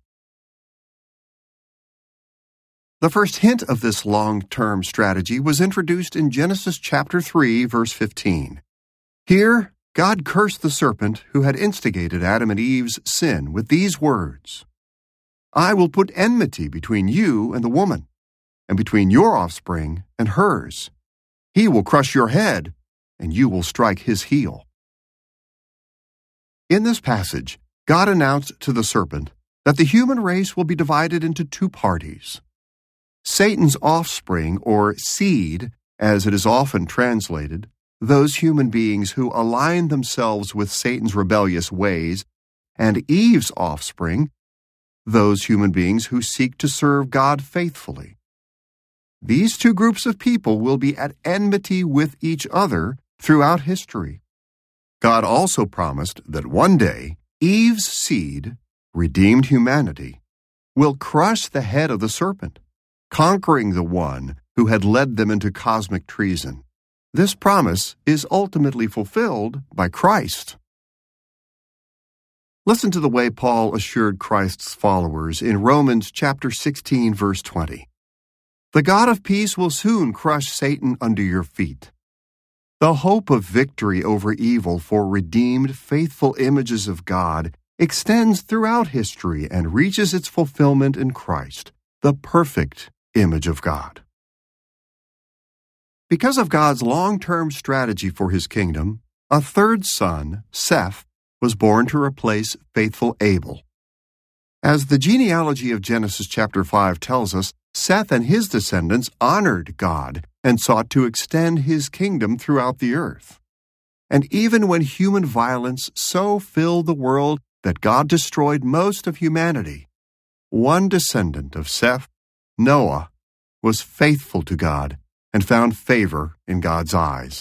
The first hint of this long-term strategy was introduced in Genesis chapter three, verse fifteen. Here, God cursed the serpent who had instigated Adam and Eve's sin with these words, "I will put enmity between you and the woman, and between your offspring and hers. He will crush your head, and you will strike his heel." In this passage, God announced to the serpent that the human race will be divided into two parties. Satan's offspring, or seed, as it is often translated, those human beings who align themselves with Satan's rebellious ways, and Eve's offspring, those human beings who seek to serve God faithfully. These two groups of people will be at enmity with each other throughout history. God also promised that one day, Eve's seed, redeemed humanity, will crush the head of the serpent, conquering the one who had led them into cosmic treason. This promise is ultimately fulfilled by Christ. Listen to the way Paul assured Christ's followers in Romans chapter sixteen, verse twenty. "The God of peace will soon crush Satan under your feet." The hope of victory over evil for redeemed, faithful images of God extends throughout history and reaches its fulfillment in Christ, the perfect image of God. Because of God's long-term strategy for his kingdom, a third son, Seth, was born to replace faithful Abel. As the genealogy of Genesis chapter five tells us, Seth and his descendants honored God and sought to extend his kingdom throughout the earth. And even when human violence so filled the world that God destroyed most of humanity, one descendant of Seth, Noah, was faithful to God and found favor in God's eyes.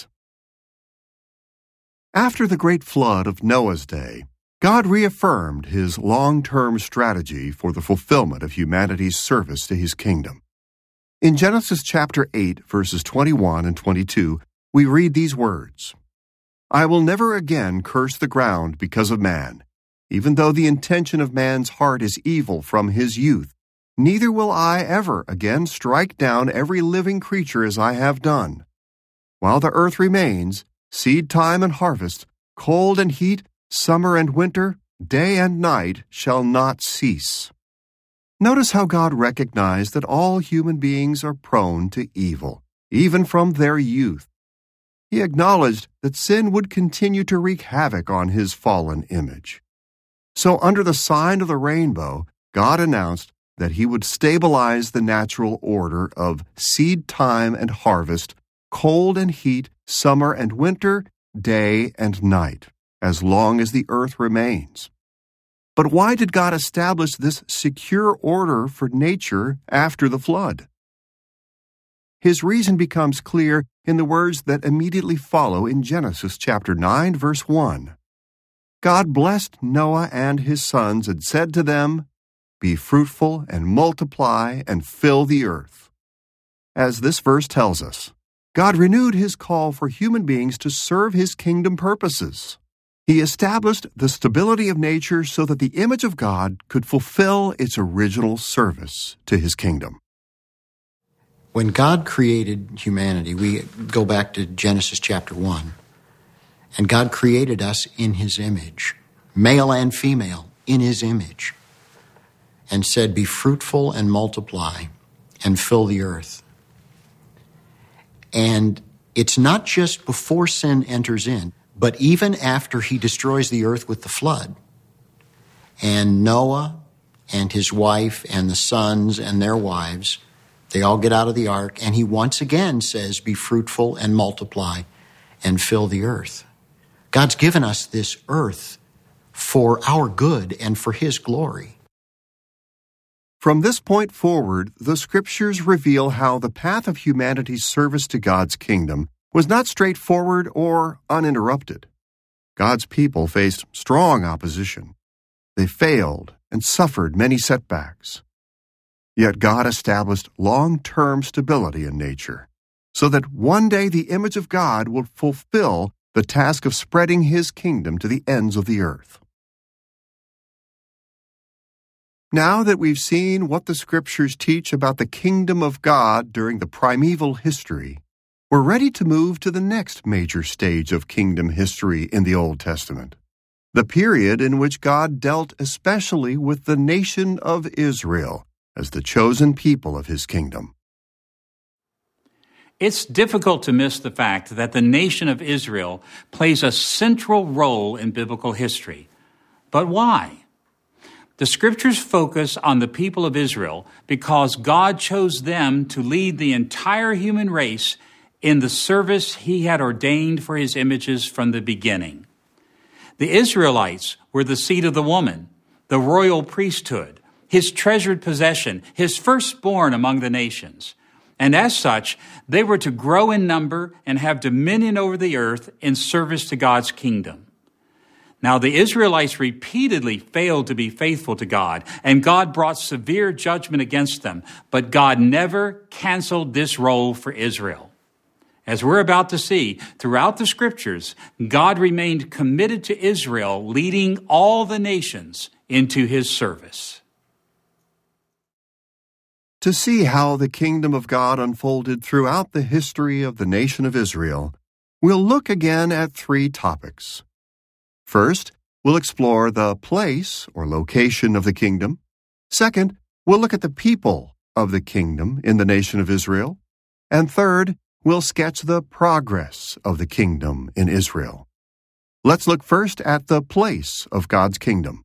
After the great flood of Noah's day, God reaffirmed his long-term strategy for the fulfillment of humanity's service to his kingdom. In Genesis chapter eight, verses twenty-one and twenty-two, we read these words, "I will never again curse the ground because of man, even though the intention of man's heart is evil from his youth. Neither will I ever again strike down every living creature as I have done. While the earth remains, seed time and harvest, cold and heat, summer and winter, day and night shall not cease." Notice how God recognized that all human beings are prone to evil, even from their youth. He acknowledged that sin would continue to wreak havoc on his fallen image. So under the sign of the rainbow, God announced that he would stabilize the natural order of seed time and harvest, cold and heat, summer and winter, day and night, as long as the earth remains. But why did God establish this secure order for nature after the flood? His reason becomes clear in the words that immediately follow in Genesis chapter nine, verse one. God blessed Noah and his sons and said to them, "Be fruitful and multiply and fill the earth." As this verse tells us, God renewed his call for human beings to serve his kingdom purposes. He established the stability of nature so that the image of God could fulfill its original service to his kingdom. When God created humanity, we go back to Genesis chapter one, and God created us in his image, male and female, in his image, and said, "Be fruitful and multiply and fill the earth." And it's not just before sin enters in, but even after he destroys the earth with the flood. And Noah and his wife and the sons and their wives, they all get out of the ark, and he once again says, "Be fruitful and multiply and fill the earth." God's given us this earth for our good and for his glory. From this point forward, the Scriptures reveal how the path of humanity's service to God's kingdom was not straightforward or uninterrupted. God's people faced strong opposition. They failed and suffered many setbacks. Yet God established long-term stability in nature, so that one day the image of God will fulfill the task of spreading His kingdom to the ends of the earth. Now that we've seen what the Scriptures teach about the kingdom of God during the primeval history, we're ready to move to the next major stage of kingdom history in the Old Testament, the period in which God dealt especially with the nation of Israel as the chosen people of His kingdom. It's difficult to miss the fact that the nation of Israel plays a central role in biblical history. But why? The Scriptures focus on the people of Israel because God chose them to lead the entire human race in the service He had ordained for His images from the beginning. The Israelites were the seed of the woman, the royal priesthood, His treasured possession, His firstborn among the nations. And as such, they were to grow in number and have dominion over the earth in service to God's kingdom. Now, the Israelites repeatedly failed to be faithful to God, and God brought severe judgment against them, but God never canceled this role for Israel. As we're about to see, throughout the Scriptures, God remained committed to Israel, leading all the nations into His service. To see how the kingdom of God unfolded throughout the history of the nation of Israel, we'll look again at three topics. First, we'll explore the place or location of the kingdom. Second, we'll look at the people of the kingdom in the nation of Israel. And third, we'll sketch the progress of the kingdom in Israel. Let's look first at the place of God's kingdom.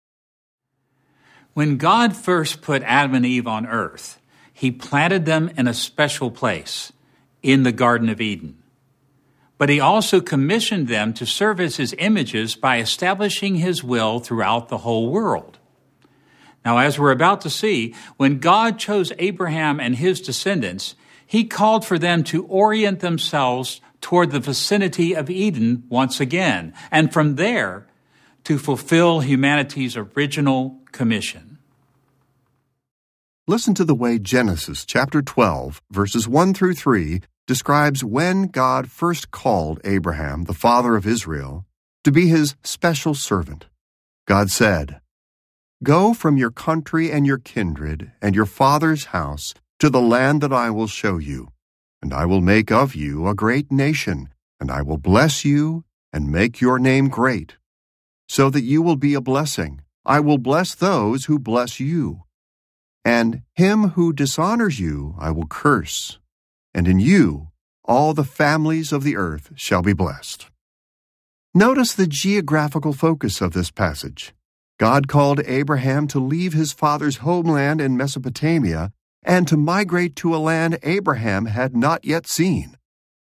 When God first put Adam and Eve on earth, He planted them in a special place, in the Garden of Eden. But He also commissioned them to serve as His images by establishing His will throughout the whole world. Now, as we're about to see, when God chose Abraham and his descendants, He called for them to orient themselves toward the vicinity of Eden once again, and from there, to fulfill humanity's original commission. Listen to the way Genesis chapter twelve, verses one through three, describes when God first called Abraham, the father of Israel, to be His special servant. God said, "Go from your country and your kindred and your father's house to the land that I will show you, and I will make of you a great nation, and I will bless you and make your name great, so that you will be a blessing. I will bless those who bless you, and him who dishonors you I will curse. And in you all the families of the earth shall be blessed." Notice the geographical focus of this passage. God called Abraham to leave his father's homeland in Mesopotamia and to migrate to a land Abraham had not yet seen.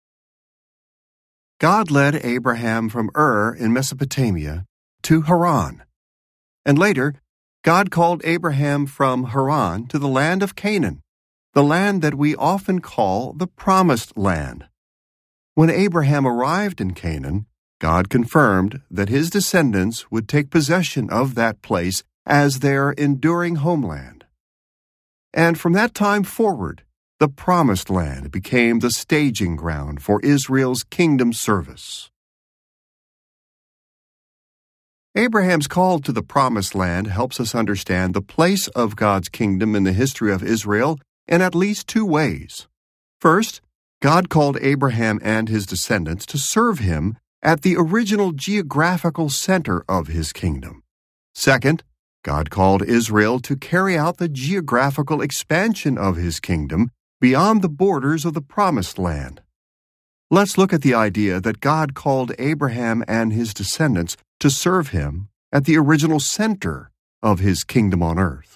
God led Abraham from Ur in Mesopotamia to Haran, and later God called Abraham from Haran to the land of Canaan, the land that we often call the Promised Land. When Abraham arrived in Canaan, God confirmed that his descendants would take possession of that place as their enduring homeland. And from that time forward, the Promised Land became the staging ground for Israel's kingdom service. Abraham's call to the Promised Land helps us understand the place of God's kingdom in the history of Israel in at least two ways. First, God called Abraham and his descendants to serve Him at the original geographical center of His kingdom. Second, God called Israel to carry out the geographical expansion of His kingdom beyond the borders of the Promised Land. Let's look at the idea that God called Abraham and his descendants to serve Him at the original center of His kingdom on earth.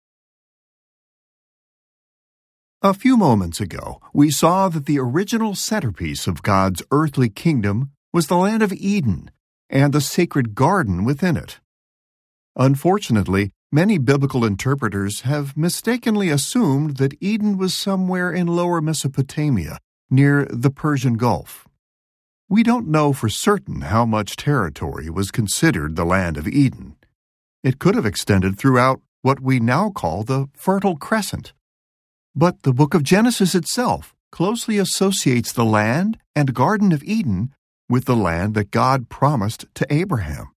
A few moments ago, we saw that the original centerpiece of God's earthly kingdom was the land of Eden and the sacred garden within it. Unfortunately, many biblical interpreters have mistakenly assumed that Eden was somewhere in lower Mesopotamia, near the Persian Gulf. We don't know for certain how much territory was considered the land of Eden. It could have extended throughout what we now call the Fertile Crescent. But the book of Genesis itself closely associates the land and Garden of Eden with the land that God promised to Abraham.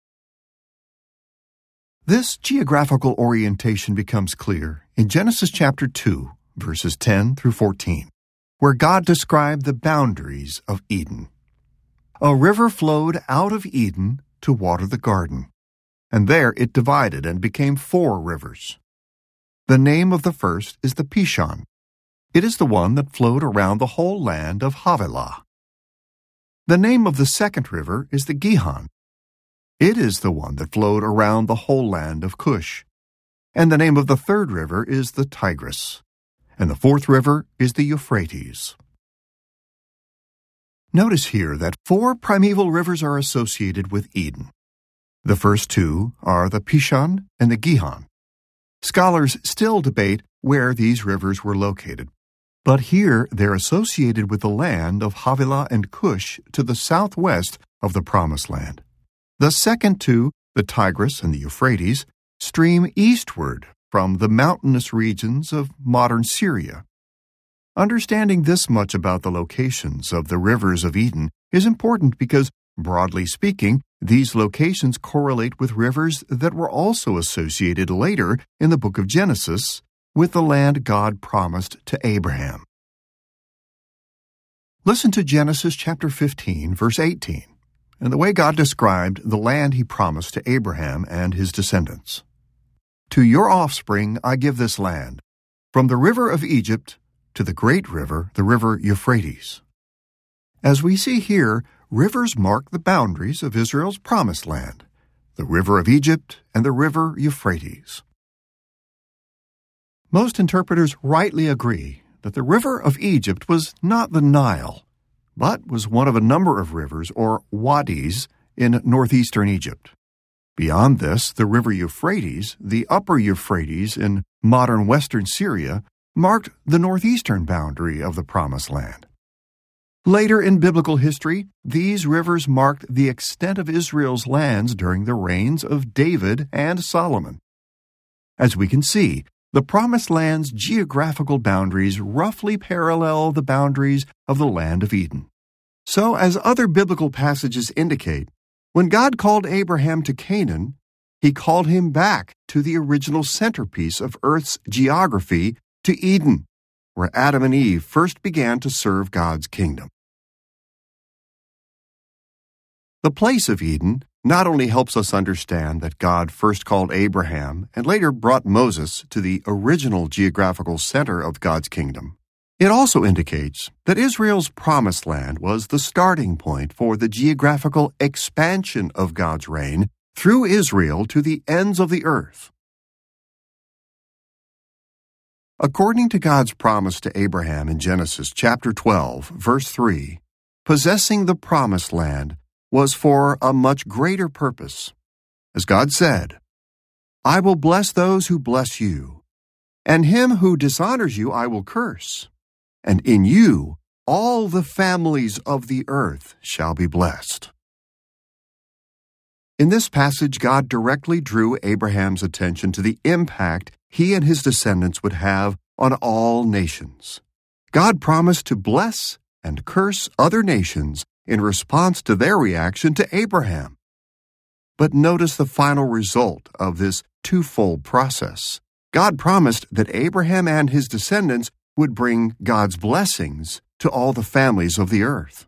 This geographical orientation becomes clear in Genesis chapter two, verses ten through fourteen, where God described the boundaries of Eden. A river flowed out of Eden to water the garden, and there it divided and became four rivers. The name of the first is the Pishon. It is the one that flowed around the whole land of Havilah. The name of the second river is the Gihon. It is the one that flowed around the whole land of Cush. And the name of the third river is the Tigris. And the fourth river is the Euphrates. Notice here that four primeval rivers are associated with Eden. The first two are the Pishon and the Gihon. Scholars still debate where these rivers were located, but here they're associated with the land of Havilah and Cush to the southwest of the Promised Land. The second two, the Tigris and the Euphrates, stream eastward from the mountainous regions of modern Syria. Understanding this much about the locations of the rivers of Eden is important because, broadly speaking, these locations correlate with rivers that were also associated later in the book of Genesis with the land God promised to Abraham. Listen to Genesis chapter fifteen, verse eighteen, and the way God described the land he promised to Abraham and his descendants. To your offspring I give this land, from the river of Egypt to the great river, the river Euphrates. As we see here, rivers mark the boundaries of Israel's promised land, the river of Egypt and the river Euphrates. Most interpreters rightly agree that the river of Egypt was not the Nile, but was one of a number of rivers, or wadis, in northeastern Egypt. Beyond this, the river Euphrates, the upper Euphrates in modern western Syria, marked the northeastern boundary of the Promised Land. Later in biblical history, these rivers marked the extent of Israel's lands during the reigns of David and Solomon. As we can see, the Promised Land's geographical boundaries roughly parallel the boundaries of the land of Eden. So, as other biblical passages indicate, when God called Abraham to Canaan, he called him back to the original centerpiece of Earth's geography, to Eden, where Adam and Eve first began to serve God's kingdom. The place of Eden not only helps us understand that God first called Abraham and later brought Moses to the original geographical center of God's kingdom, it also indicates that Israel's promised land was the starting point for the geographical expansion of God's reign through Israel to the ends of the earth. According to God's promise to Abraham in Genesis chapter twelve, verse three, possessing the promised land was for a much greater purpose. As God said, I will bless those who bless you, and him who dishonors you I will curse, and in you all the families of the earth shall be blessed. In this passage, God directly drew Abraham's attention to the impact he and his descendants would have on all nations. God promised to bless and curse other nations in response to their reaction to Abraham. But notice the final result of this twofold process. God promised that Abraham and his descendants would bring God's blessings to all the families of the earth.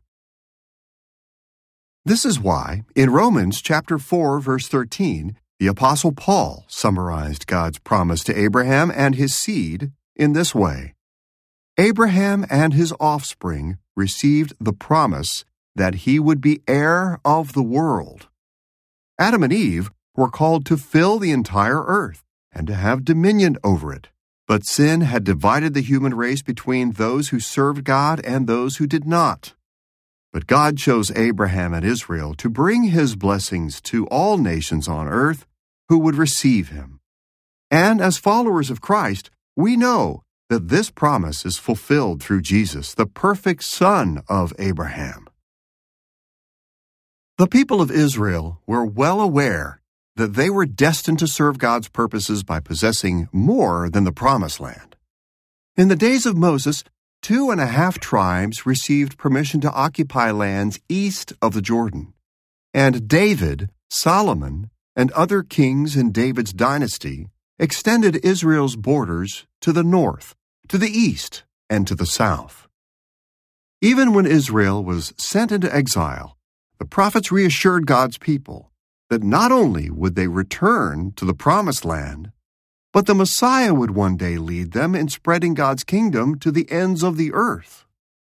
This is why, in Romans chapter four, verse thirteen, the Apostle Paul summarized God's promise to Abraham and his seed in this way. Abraham and his offspring received the promise that he would be heir of the world. Adam and Eve were called to fill the entire earth and to have dominion over it. But sin had divided the human race between those who served God and those who did not. But God chose Abraham and Israel to bring his blessings to all nations on earth who would receive him. And as followers of Christ, we know that this promise is fulfilled through Jesus, the perfect Son of Abraham. The people of Israel were well aware that they were destined to serve God's purposes by possessing more than the Promised Land. In the days of Moses, two and a half tribes received permission to occupy lands east of the Jordan, and David, Solomon, and other kings in David's dynasty extended Israel's borders to the north, to the east, and to the south. Even when Israel was sent into exile, the prophets reassured God's people that not only would they return to the Promised Land, but the Messiah would one day lead them in spreading God's kingdom to the ends of the earth.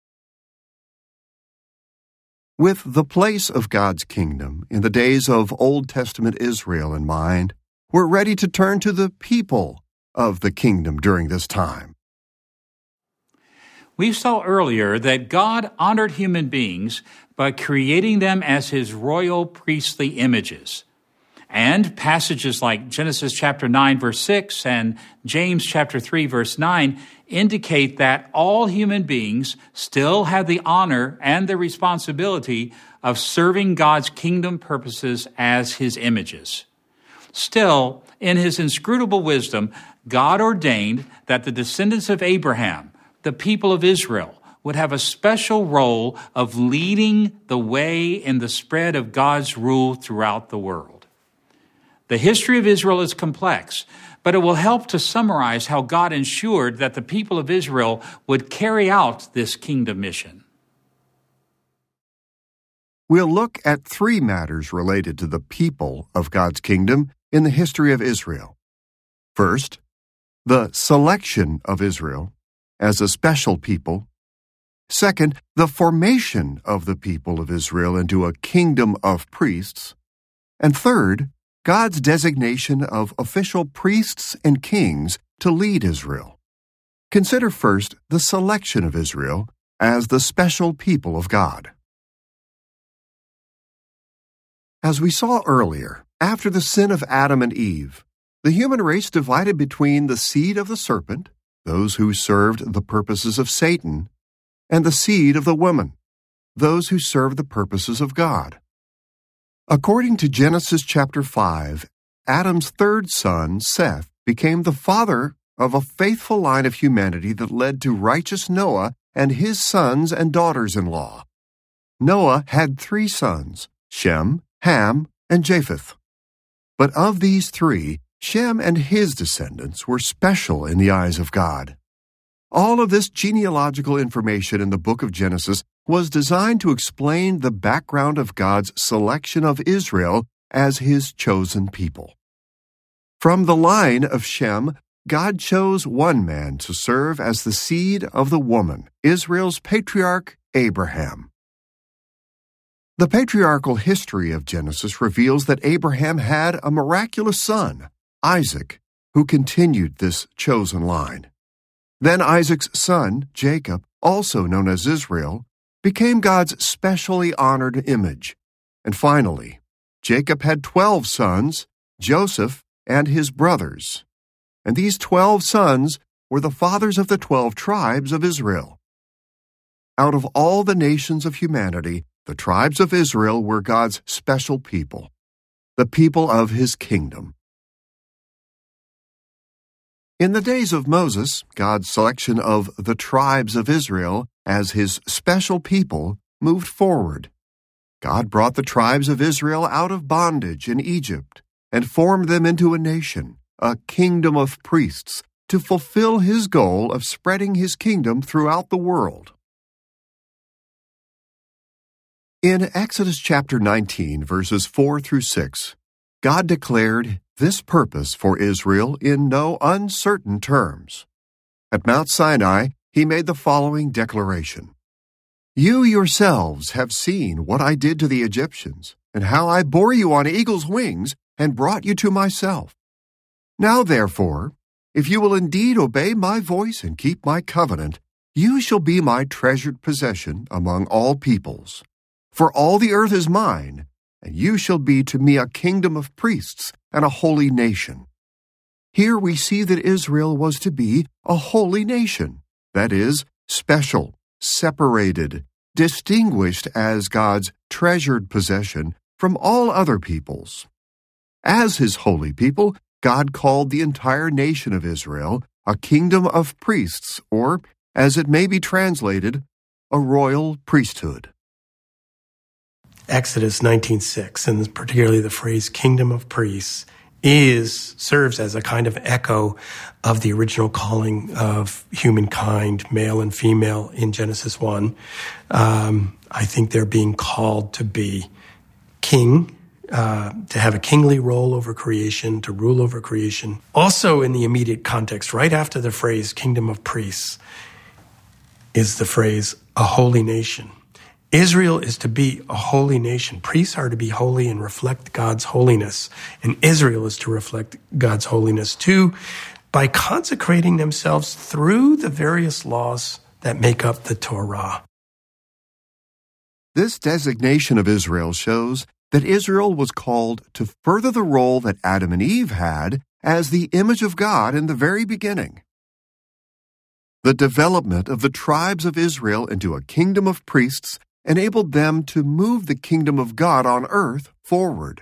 With the place of God's kingdom in the days of Old Testament Israel in mind, we're ready to turn to the people of the kingdom during this time. We saw earlier that God honored human beings by creating them as his royal priestly images. And passages like Genesis chapter nine, verse six, and James chapter three, verse nine indicate that all human beings still have the honor and the responsibility of serving God's kingdom purposes as his images. Still, in his inscrutable wisdom, God ordained that the descendants of Abraham, the people of Israel, would have a special role of leading the way in the spread of God's rule throughout the world. The history of Israel is complex, but it will help to summarize how God ensured that the people of Israel would carry out this kingdom mission. We'll look at three matters related to the people of God's kingdom in the history of Israel. First, the selection of Israel as a special people. Second, the formation of the people of Israel into a kingdom of priests. And third, God's designation of official priests and kings to lead Israel. Consider first the selection of Israel as the special people of God. As we saw earlier, after the sin of Adam and Eve, the human race divided between the seed of the serpent, those who served the purposes of Satan, and the seed of the woman, those who served the purposes of God. According to Genesis chapter five, Adam's third son, Seth, became the father of a faithful line of humanity that led to righteous Noah and his sons and daughters-in-law. Noah had three sons, Shem, Ham, and Japheth. But of these three, Shem and his descendants were special in the eyes of God. All of this genealogical information in the book of Genesis was designed to explain the background of God's selection of Israel as his chosen people. From the line of Shem, God chose one man to serve as the seed of the woman, Israel's patriarch Abraham. The patriarchal history of Genesis reveals that Abraham had a miraculous son, Isaac, who continued this chosen line. Then Isaac's son, Jacob, also known as Israel, became God's specially honored image. And finally, Jacob had twelve sons, Joseph and his brothers. And these twelve sons were the fathers of the twelve tribes of Israel. Out of all the nations of humanity, the tribes of Israel were God's special people, the people of his kingdom. In the days of Moses, God's selection of the tribes of Israel as his special people moved forward. God brought the tribes of Israel out of bondage in Egypt and formed them into a nation, a kingdom of priests, to fulfill his goal of spreading his kingdom throughout the world. In Exodus chapter nineteen, verses four through six, God declared this purpose for Israel in no uncertain terms. At Mount Sinai, he made the following declaration: "You yourselves have seen what I did to the Egyptians, and how I bore you on eagle's wings and brought you to myself. Now therefore, if you will indeed obey my voice and keep my covenant, you shall be my treasured possession among all peoples. For all the earth is mine, and you shall be to me a kingdom of priests and a holy nation." Here we see that Israel was to be a holy nation, that is, special, separated, distinguished as God's treasured possession from all other peoples. As his holy people, God called the entire nation of Israel a kingdom of priests, or, as it may be translated, a royal priesthood. Exodus nineteen six, and particularly the phrase kingdom of priests, is serves as a kind of echo of the original calling of humankind, male and female, in Genesis one. Um, I think they're being called to be king, uh, to have a kingly role over creation, to rule over creation. Also in the immediate context, right after the phrase kingdom of priests, is the phrase a holy nation. Israel is to be a holy nation. Priests are to be holy and reflect God's holiness. And Israel is to reflect God's holiness too by consecrating themselves through the various laws that make up the Torah. This designation of Israel shows that Israel was called to further the role that Adam and Eve had as the image of God in the very beginning. The development of the tribes of Israel into a kingdom of priests enabled them to move the kingdom of God on earth forward.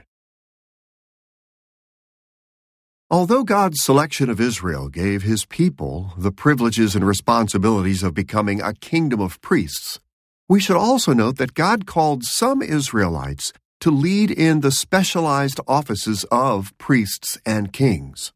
Although God's selection of Israel gave his people the privileges and responsibilities of becoming a kingdom of priests, we should also note that God called some Israelites to lead in the specialized offices of priests and kings.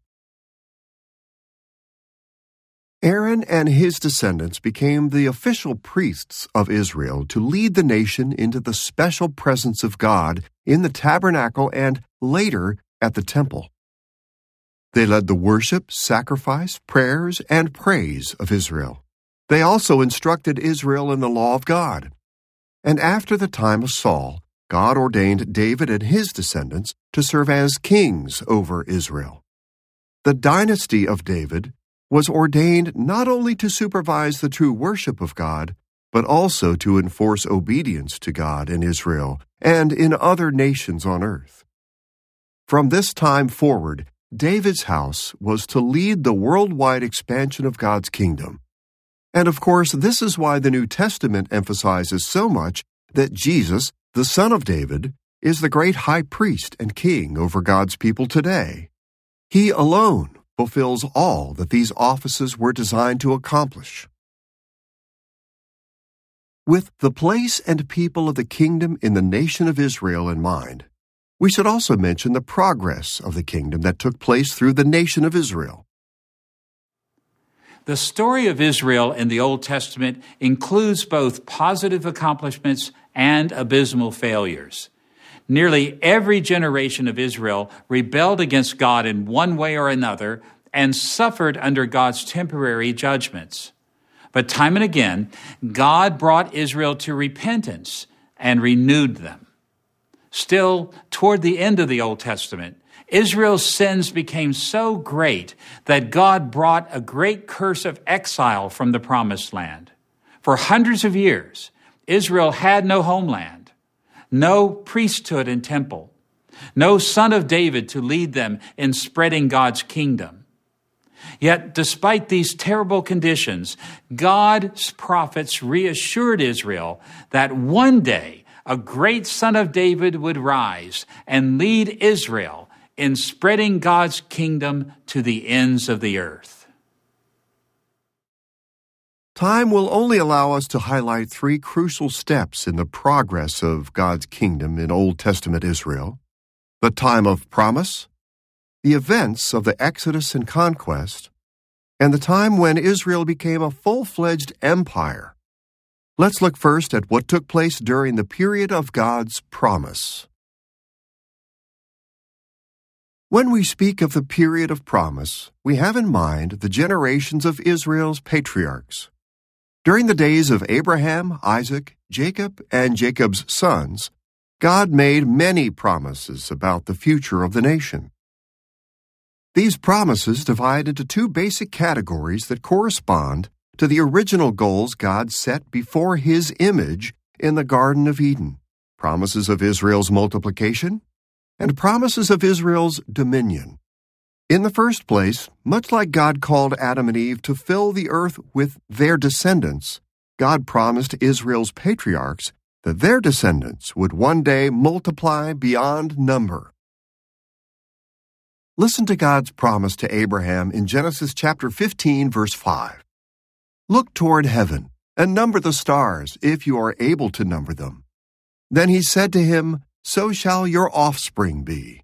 Aaron and his descendants became the official priests of Israel to lead the nation into the special presence of God in the tabernacle and later at the temple. They led the worship, sacrifice, prayers, and praise of Israel. They also instructed Israel in the law of God. And after the time of Saul, God ordained David and his descendants to serve as kings over Israel. The dynasty of David was ordained not only to supervise the true worship of God, but also to enforce obedience to God in Israel and in other nations on earth. From this time forward, David's house was to lead the worldwide expansion of God's kingdom. And of course, this is why the New Testament emphasizes so much that Jesus, the son of David, is the great high priest and king over God's people today. He alone fulfills all that these offices were designed to accomplish. With the place and people of the kingdom in the nation of Israel in mind, we should also mention the progress of the kingdom that took place through the nation of Israel. The story of Israel in the Old Testament includes both positive accomplishments and abysmal failures. Nearly every generation of Israel rebelled against God in one way or another and suffered under God's temporary judgments. But time and again, God brought Israel to repentance and renewed them. Still, toward the end of the Old Testament, Israel's sins became so great that God brought a great curse of exile from the Promised Land. For hundreds of years, Israel had no homeland, no priesthood and temple, no son of David to lead them in spreading God's kingdom. Yet, despite these terrible conditions, God's prophets reassured Israel that one day a great son of David would rise and lead Israel in spreading God's kingdom to the ends of the earth. Time will only allow us to highlight three crucial steps in the progress of God's kingdom in Old Testament Israel: the time of promise, the events of the Exodus and conquest, and the time when Israel became a full-fledged empire. Let's look first at what took place during the period of God's promise. When we speak of the period of promise, we have in mind the generations of Israel's patriarchs. During the days of Abraham, Isaac, Jacob, and Jacob's sons, God made many promises about the future of the nation. These promises divide into two basic categories that correspond to the original goals God set before His image in the Garden of Eden: promises of Israel's multiplication and promises of Israel's dominion. In the first place, much like God called Adam and Eve to fill the earth with their descendants, God promised Israel's patriarchs that their descendants would one day multiply beyond number. Listen to God's promise to Abraham in Genesis chapter fifteen, verse five. Look toward heaven and number the stars, if you are able to number them. Then he said to him, so shall your offspring be.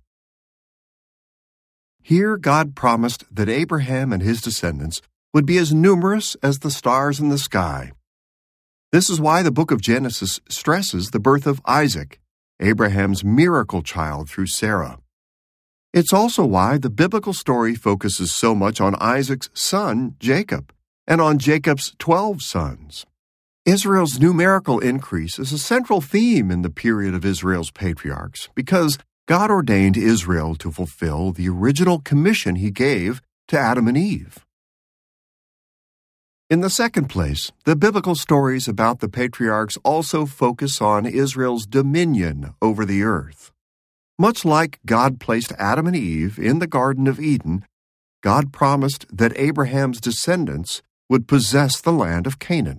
Here God promised that Abraham and his descendants would be as numerous as the stars in the sky. This is why the book of Genesis stresses the birth of Isaac, Abraham's miracle child through Sarah. It's also why the biblical story focuses so much on Isaac's son, Jacob, and on Jacob's twelve sons. Israel's numerical increase is a central theme in the period of Israel's patriarchs because God ordained Israel to fulfill the original commission he gave to Adam and Eve. In the second place, the biblical stories about the patriarchs also focus on Israel's dominion over the earth. Much like God placed Adam and Eve in the Garden of Eden, God promised that Abraham's descendants would possess the land of Canaan.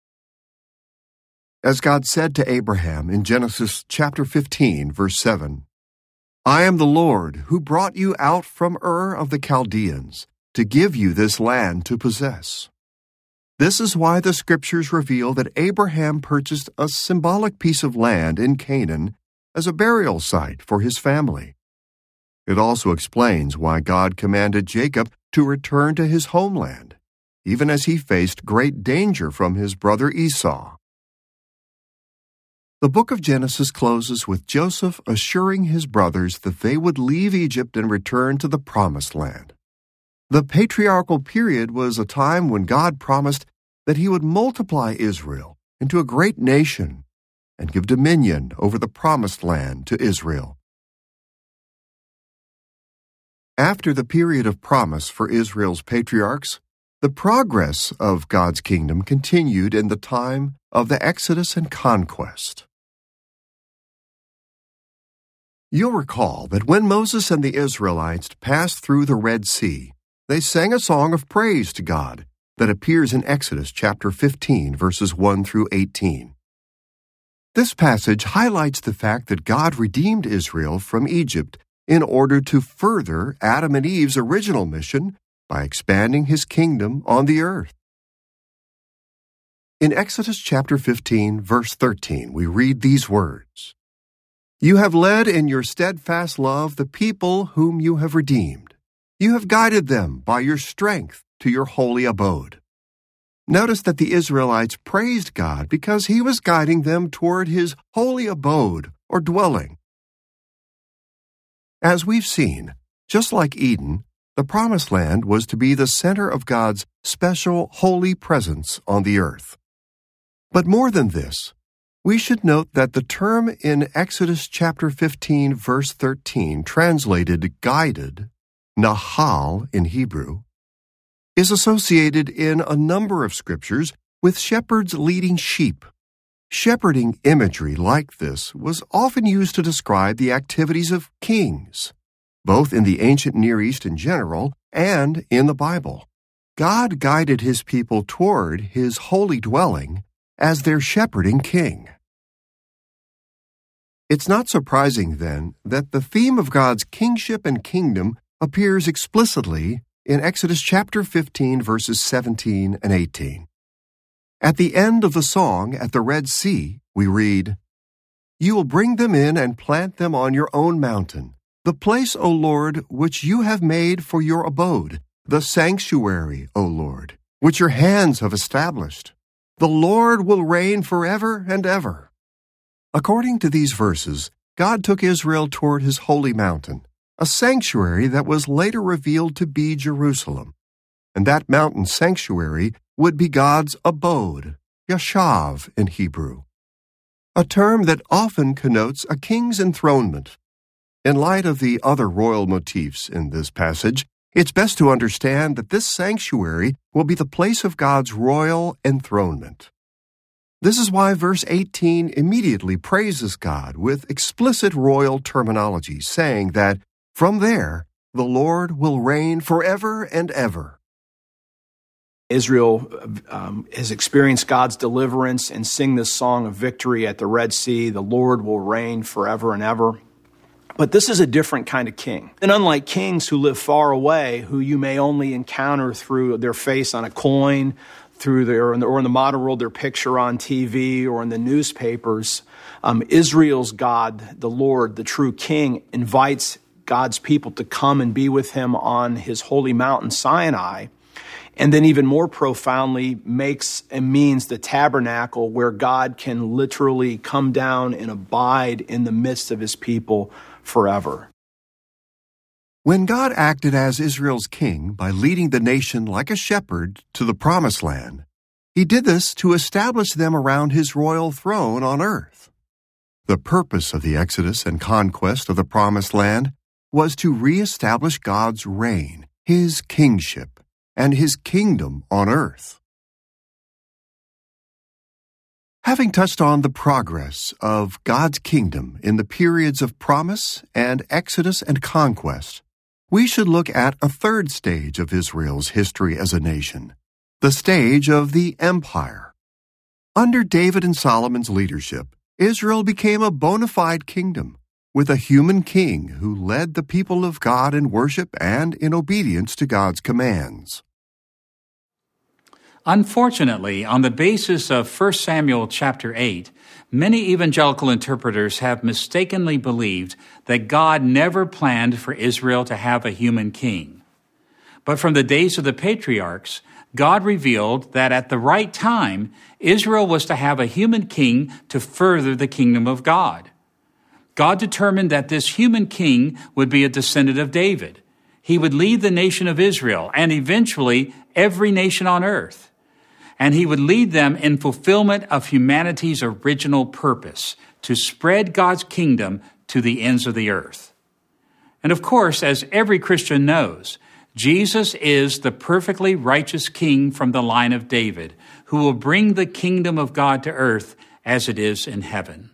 As God said to Abraham in Genesis chapter fifteen, verse seven, I am the Lord who brought you out from Ur of the Chaldeans to give you this land to possess. This is why the Scriptures reveal that Abraham purchased a symbolic piece of land in Canaan as a burial site for his family. It also explains why God commanded Jacob to return to his homeland, even as he faced great danger from his brother Esau. The book of Genesis closes with Joseph assuring his brothers that they would leave Egypt and return to the Promised Land. The patriarchal period was a time when God promised that he would multiply Israel into a great nation and give dominion over the Promised Land to Israel. After the period of promise for Israel's patriarchs, the progress of God's kingdom continued in the time of the Exodus and conquest. You'll recall that when Moses and the Israelites passed through the Red Sea, they sang a song of praise to God that appears in Exodus chapter fifteen, verses one through eighteen. This passage highlights the fact that God redeemed Israel from Egypt in order to further Adam and Eve's original mission by expanding his kingdom on the earth. In Exodus chapter fifteen, verse thirteen, we read these words, You have led in your steadfast love the people whom you have redeemed. You have guided them by your strength to your holy abode. Notice that the Israelites praised God because he was guiding them toward his holy abode or dwelling. As we've seen, just like Eden, the Promised Land was to be the center of God's special holy presence on the earth. But more than this, we should note that the term in Exodus chapter fifteen, verse thirteen, translated guided, nahal in Hebrew, is associated in a number of scriptures with shepherds leading sheep. Shepherding imagery like this was often used to describe the activities of kings, both in the ancient Near East in general and in the Bible. God guided his people toward his holy dwelling as their shepherding king. It's not surprising, then, that the theme of God's kingship and kingdom appears explicitly in Exodus chapter fifteen, verses seventeen and eighteen. At the end of the song at the Red Sea, we read, You will bring them in and plant them on your own mountain, the place, O Lord, which you have made for your abode, the sanctuary, O Lord, which your hands have established. The Lord will reign forever and ever. According to these verses, God took Israel toward his holy mountain, a sanctuary that was later revealed to be Jerusalem. And that mountain sanctuary would be God's abode, yashav in Hebrew, a term that often connotes a king's enthronement. In light of the other royal motifs in this passage, it's best to understand that this sanctuary will be the place of God's royal enthronement. This is why verse eighteen immediately praises God with explicit royal terminology, saying that from there the Lord will reign forever and ever. Israel um, has experienced God's deliverance and sing this song of victory at the Red Sea. The Lord will reign forever and ever. But this is a different kind of king. And unlike kings who live far away, who you may only encounter through their face on a coin, through their, or in the, or in the modern world, their picture on T V or in the newspapers, um, Israel's God, the Lord, the true king, invites God's people to come and be with him on his holy mountain, Sinai. And then even more profoundly makes and means the tabernacle where God can literally come down and abide in the midst of his people forever. When God acted as Israel's king by leading the nation like a shepherd to the promised land, he did this to establish them around his royal throne on earth. The purpose of the exodus and conquest of the promised land was to reestablish God's reign, his kingship, and his kingdom on earth. Having touched on the progress of God's kingdom in the periods of promise and exodus and conquest, we should look at a third stage of Israel's history as a nation, the stage of the empire. Under David and Solomon's leadership, Israel became a bona fide kingdom, with a human king who led the people of God in worship and in obedience to God's commands. Unfortunately, on the basis of First Samuel chapter eight, many evangelical interpreters have mistakenly believed that God never planned for Israel to have a human king. But from the days of the patriarchs, God revealed that at the right time, Israel was to have a human king to further the kingdom of God. God determined that this human king would be a descendant of David. He would lead the nation of Israel and eventually every nation on earth. And he would lead them in fulfillment of humanity's original purpose, to spread God's kingdom to the ends of the earth. And of course, as every Christian knows, Jesus is the perfectly righteous king from the line of David, who will bring the kingdom of God to earth as it is in heaven.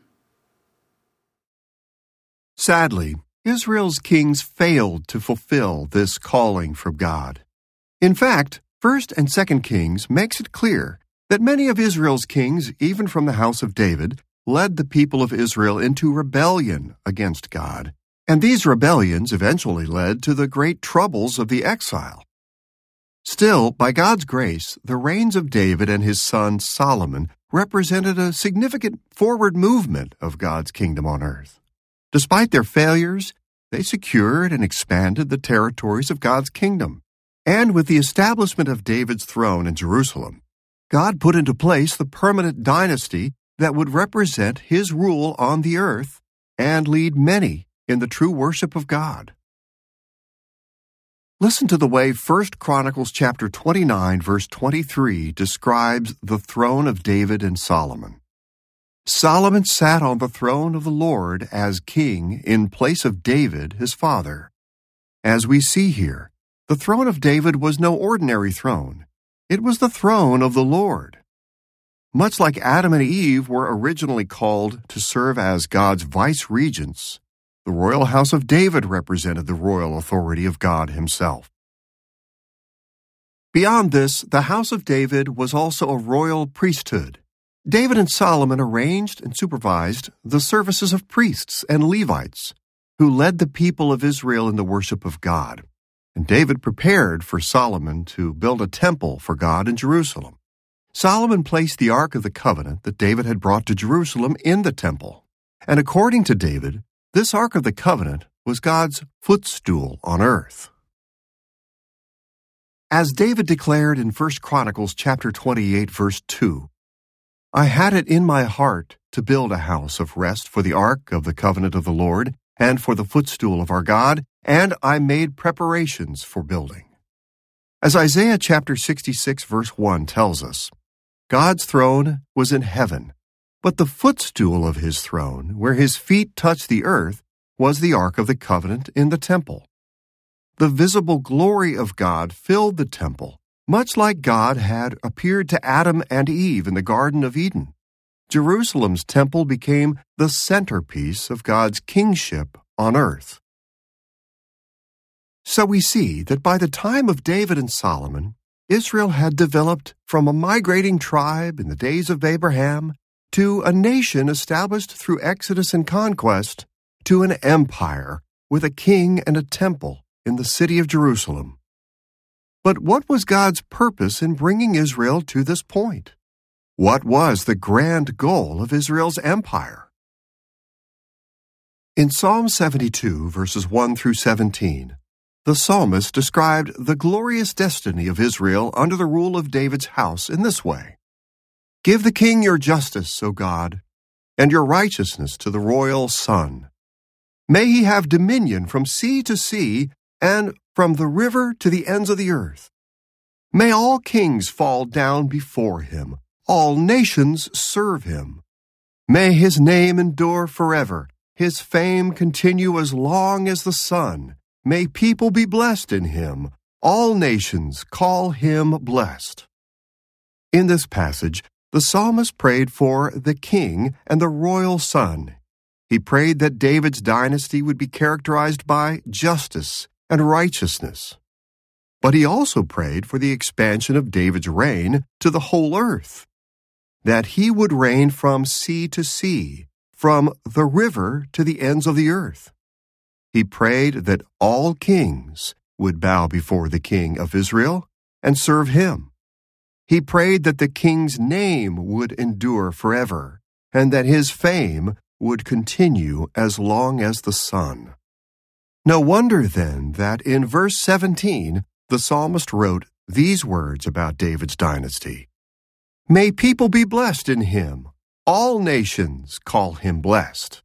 Sadly, Israel's kings failed to fulfill this calling from God. In fact, First and Second Kings makes it clear that many of Israel's kings, even from the house of David, led the people of Israel into rebellion against God, and these rebellions eventually led to the great troubles of the exile. Still, by God's grace, the reigns of David and his son Solomon represented a significant forward movement of God's kingdom on earth. Despite their failures, they secured and expanded the territories of God's kingdom. And with the establishment of David's throne in Jerusalem, God put into place the permanent dynasty that would represent his rule on the earth and lead many in the true worship of God. Listen to the way First Chronicles chapter twenty-nine, verse twenty-three describes the throne of David and Solomon. Solomon sat on the throne of the Lord as king in place of David, his father. As we see here, the throne of David was no ordinary throne. It was the throne of the Lord. Much like Adam and Eve were originally called to serve as God's vice-regents, the royal house of David represented the royal authority of God himself. Beyond this, the house of David was also a royal priesthood. David and Solomon arranged and supervised the services of priests and Levites, who led the people of Israel in the worship of God. And David prepared for Solomon to build a temple for God in Jerusalem. Solomon placed the Ark of the Covenant that David had brought to Jerusalem in the temple. And according to David, this Ark of the Covenant was God's footstool on earth. As David declared in First Chronicles chapter twenty-eight, verse two, I had it in my heart to build a house of rest for the ark of the covenant of the Lord and for the footstool of our God, and I made preparations for building. As Isaiah chapter sixty-six, verse one tells us, God's throne was in heaven, but the footstool of his throne, where his feet touched the earth, was the ark of the covenant in the temple. The visible glory of God filled the temple, much like God had appeared to Adam and Eve in the Garden of Eden. Jerusalem's temple became the centerpiece of God's kingship on earth. So we see that by the time of David and Solomon, Israel had developed from a migrating tribe in the days of Abraham to a nation established through exodus and conquest to an empire with a king and a temple in the city of Jerusalem. But what was God's purpose in bringing Israel to this point? What was the grand goal of Israel's empire? In Psalm seventy-two, verses one through seventeen, the psalmist described the glorious destiny of Israel under the rule of David's house in this way: "Give the king your justice, O God, and your righteousness to the royal son. May he have dominion from sea to sea and from the river to the ends of the earth. May all kings fall down before him, all nations serve him. May his name endure forever, his fame continue as long as the sun. May people be blessed in him, all nations call him blessed." In this passage, the psalmist prayed for the king and the royal son. He prayed that David's dynasty would be characterized by justice and righteousness. But he also prayed for the expansion of David's reign to the whole earth, that he would reign from sea to sea, from the river to the ends of the earth. He prayed that all kings would bow before the King of Israel and serve him. He prayed that the king's name would endure forever, and that his fame would continue as long as the sun. No wonder, then, that in verse seventeen, the psalmist wrote these words about David's dynasty: "May people be blessed in him. All nations call him blessed."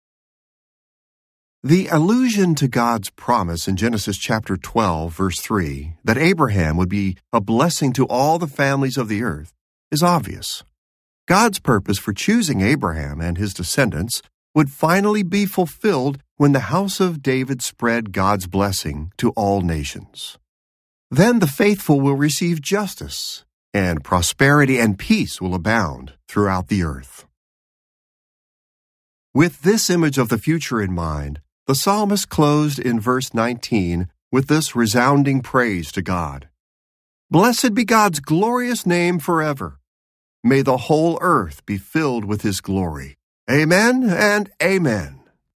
The allusion to God's promise in Genesis chapter twelve, verse three, that Abraham would be a blessing to all the families of the earth, is obvious. God's purpose for choosing Abraham and his descendants would finally be fulfilled when the house of David spread God's blessing to all nations. Then the faithful will receive justice, and prosperity and peace will abound throughout the earth. With this image of the future in mind, the psalmist closed in verse nineteen with this resounding praise to God: "Blessed be God's glorious name forever. May the whole earth be filled with his glory. Amen and amen."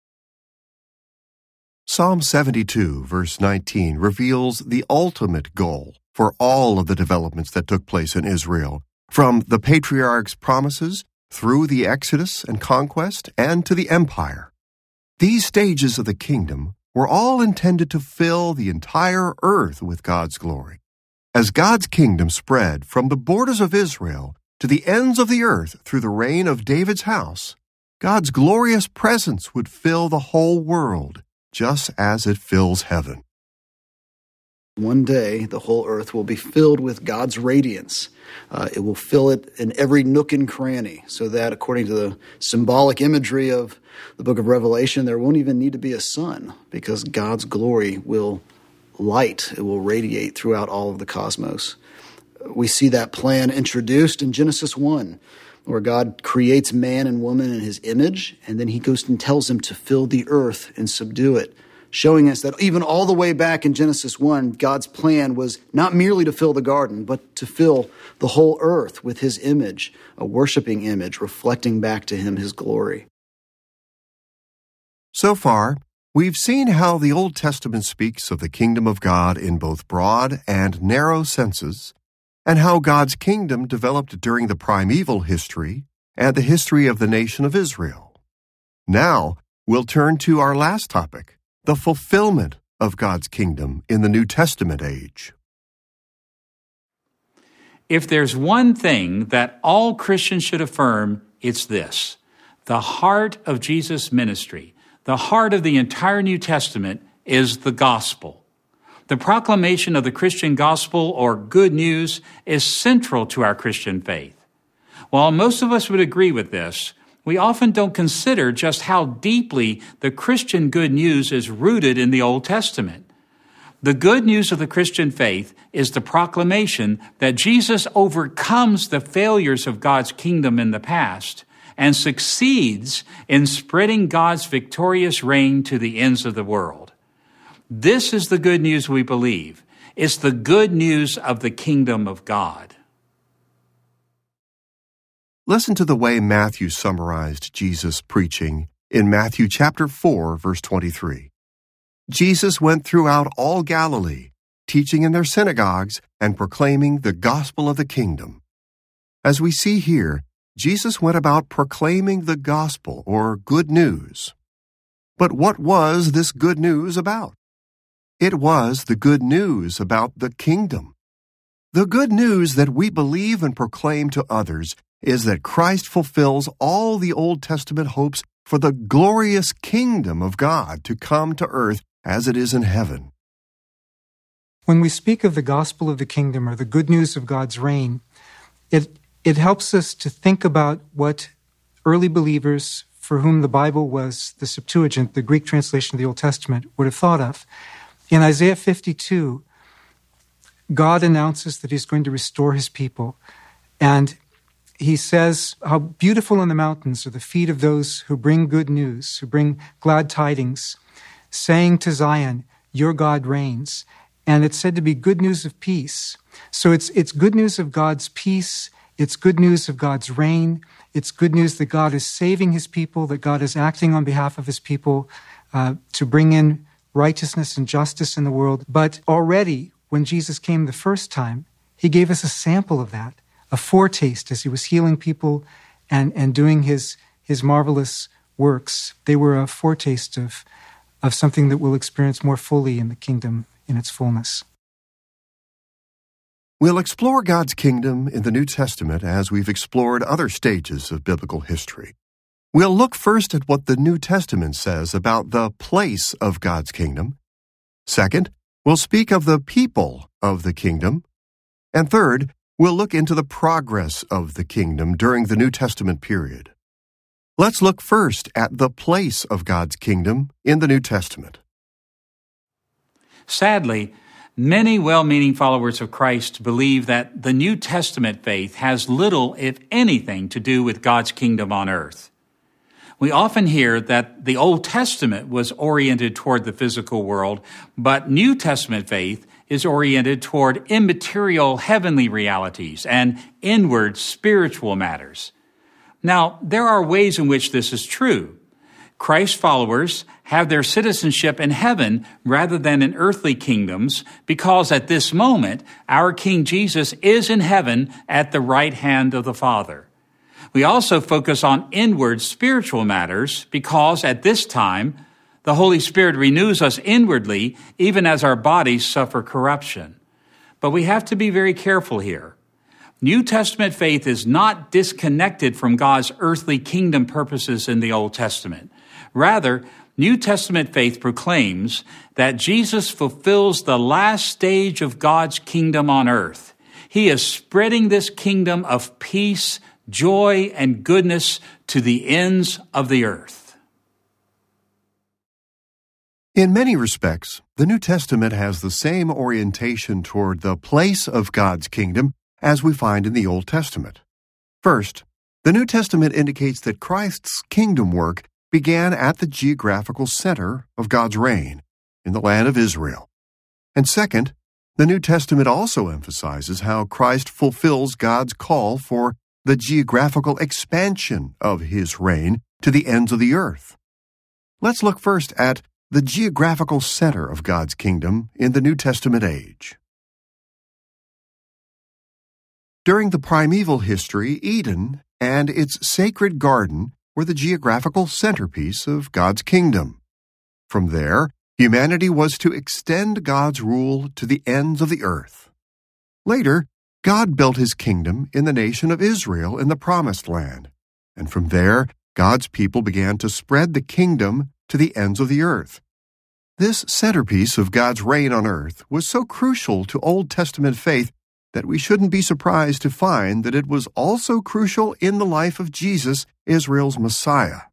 Psalm seventy-two, verse nineteen, reveals the ultimate goal for all of the developments that took place in Israel, from the patriarchs' promises through the Exodus and conquest and to the empire. These stages of the kingdom were all intended to fill the entire earth with God's glory. As God's kingdom spread from the borders of Israel to the ends of the earth through the reign of David's house, God's glorious presence would fill the whole world, just as it fills heaven. One day, the whole earth will be filled with God's radiance. Uh, it will fill it in every nook and cranny, so that, according to the symbolic imagery of the book of Revelation, there won't even need to be a sun, because God's glory will light, it will radiate throughout all of the cosmos. We see that plan introduced in Genesis one, where God creates man and woman in his image, and then he goes and tells them to fill the earth and subdue it, showing us that even all the way back in Genesis one, God's plan was not merely to fill the garden, but to fill the whole earth with his image, a worshiping image reflecting back to him his glory. So far, we've seen how the Old Testament speaks of the kingdom of God in both broad and narrow senses, and how God's kingdom developed during the primeval history and the history of the nation of Israel. Now, we'll turn to our last topic, the fulfillment of God's kingdom in the New Testament age. If there's one thing that all Christians should affirm, it's this: the heart of Jesus' ministry, the heart of the entire New Testament, is the gospel. The proclamation of the Christian gospel, or good news, is central to our Christian faith. While most of us would agree with this, we often don't consider just how deeply the Christian good news is rooted in the Old Testament. The good news of the Christian faith is the proclamation that Jesus overcomes the failures of God's kingdom in the past and succeeds in spreading God's victorious reign to the ends of the world. This is the good news we believe. It's the good news of the kingdom of God. Listen to the way Matthew summarized Jesus' preaching in Matthew chapter four, verse twenty-three. Jesus went throughout all Galilee, teaching in their synagogues and proclaiming the gospel of the kingdom. As we see here, Jesus went about proclaiming the gospel, or good news. But what was this good news about? It was the good news about the kingdom. The good news that we believe and proclaim to others is that Christ fulfills all the Old Testament hopes for the glorious kingdom of God to come to earth as it is in heaven. When we speak of the gospel of the kingdom or the good news of God's reign, it, it helps us to think about what early believers, for whom the Bible was the Septuagint, the Greek translation of the Old Testament, would have thought of. In Isaiah fifty-two, God announces that he's going to restore his people. And he says, how beautiful in the mountains are the feet of those who bring good news, who bring glad tidings, saying to Zion, your God reigns. And it's said to be good news of peace. So it's it's good news of God's peace. It's good news of God's reign. It's good news that God is saving his people, that God is acting on behalf of his people uh, to bring in righteousness and justice in the world. But already, when Jesus came the first time, he gave us a sample of that, a foretaste as he was healing people and, and doing his, his marvelous works. They were a foretaste of, of something that we'll experience more fully in the kingdom in its fullness. We'll explore God's kingdom in the New Testament as we've explored other stages of biblical history. We'll look first at what the New Testament says about the place of God's kingdom. Second, we'll speak of the people of the kingdom. And third, we'll look into the progress of the kingdom during the New Testament period. Let's look first at the place of God's kingdom in the New Testament. Sadly, many well-meaning followers of Christ believe that the New Testament faith has little, if anything, to do with God's kingdom on earth. We often hear that the Old Testament was oriented toward the physical world, but New Testament faith is oriented toward immaterial heavenly realities and inward spiritual matters. Now, there are ways in which this is true. Christ followers have their citizenship in heaven rather than in earthly kingdoms because at this moment, our King Jesus is in heaven at the right hand of the Father. We also focus on inward spiritual matters because at this time, the Holy Spirit renews us inwardly even as our bodies suffer corruption. But we have to be very careful here. New Testament faith is not disconnected from God's earthly kingdom purposes in the Old Testament. Rather, New Testament faith proclaims that Jesus fulfills the last stage of God's kingdom on earth. He is spreading this kingdom of peace, joy, and goodness to the ends of the earth. In many respects, the New Testament has the same orientation toward the place of God's kingdom as we find in the Old Testament. First, the New Testament indicates that Christ's kingdom work began at the geographical center of God's reign, in the land of Israel. And second, the New Testament also emphasizes how Christ fulfills God's call for the geographical expansion of his reign to the ends of the earth. Let's look first at the geographical center of God's kingdom in the New Testament age. During the primeval history, Eden and its sacred garden were the geographical centerpiece of God's kingdom. From there, humanity was to extend God's rule to the ends of the earth. Later, God built his kingdom in the nation of Israel in the Promised Land, and from there, God's people began to spread the kingdom to the ends of the earth. This centerpiece of God's reign on earth was so crucial to Old Testament faith that we shouldn't be surprised to find that it was also crucial in the life of Jesus, Israel's Messiah.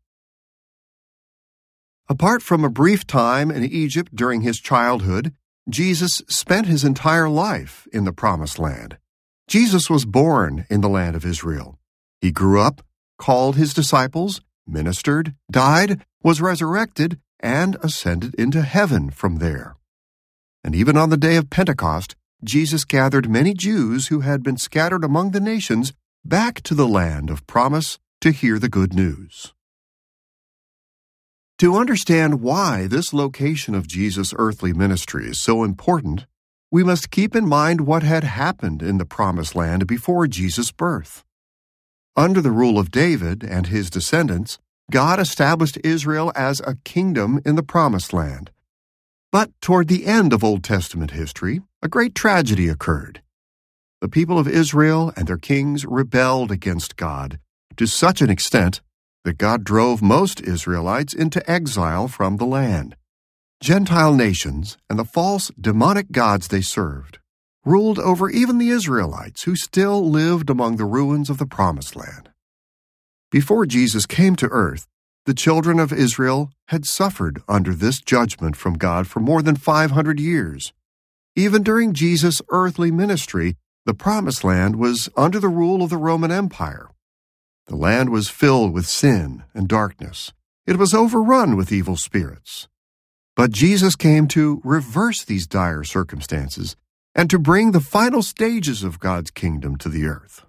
Apart from a brief time in Egypt during his childhood, Jesus spent his entire life in the Promised Land. Jesus was born in the land of Israel. He grew up, called his disciples, ministered, died, was resurrected, and ascended into heaven from there. And even on the day of Pentecost, Jesus gathered many Jews who had been scattered among the nations back to the land of promise to hear the good news. To understand why this location of Jesus' earthly ministry is so important, we must keep in mind what had happened in the Promised Land before Jesus' birth. Under the rule of David and his descendants, God established Israel as a kingdom in the Promised Land. But toward the end of Old Testament history, a great tragedy occurred. The people of Israel and their kings rebelled against God to such an extent that God drove most Israelites into exile from the land. Gentile nations and the false demonic gods they served ruled over even the Israelites who still lived among the ruins of the Promised Land. Before Jesus came to earth, the children of Israel had suffered under this judgment from God for more than five hundred years. Even during Jesus' earthly ministry, the Promised Land was under the rule of the Roman Empire. The land was filled with sin and darkness. It was overrun with evil spirits. But Jesus came to reverse these dire circumstances and to bring the final stages of God's kingdom to the earth.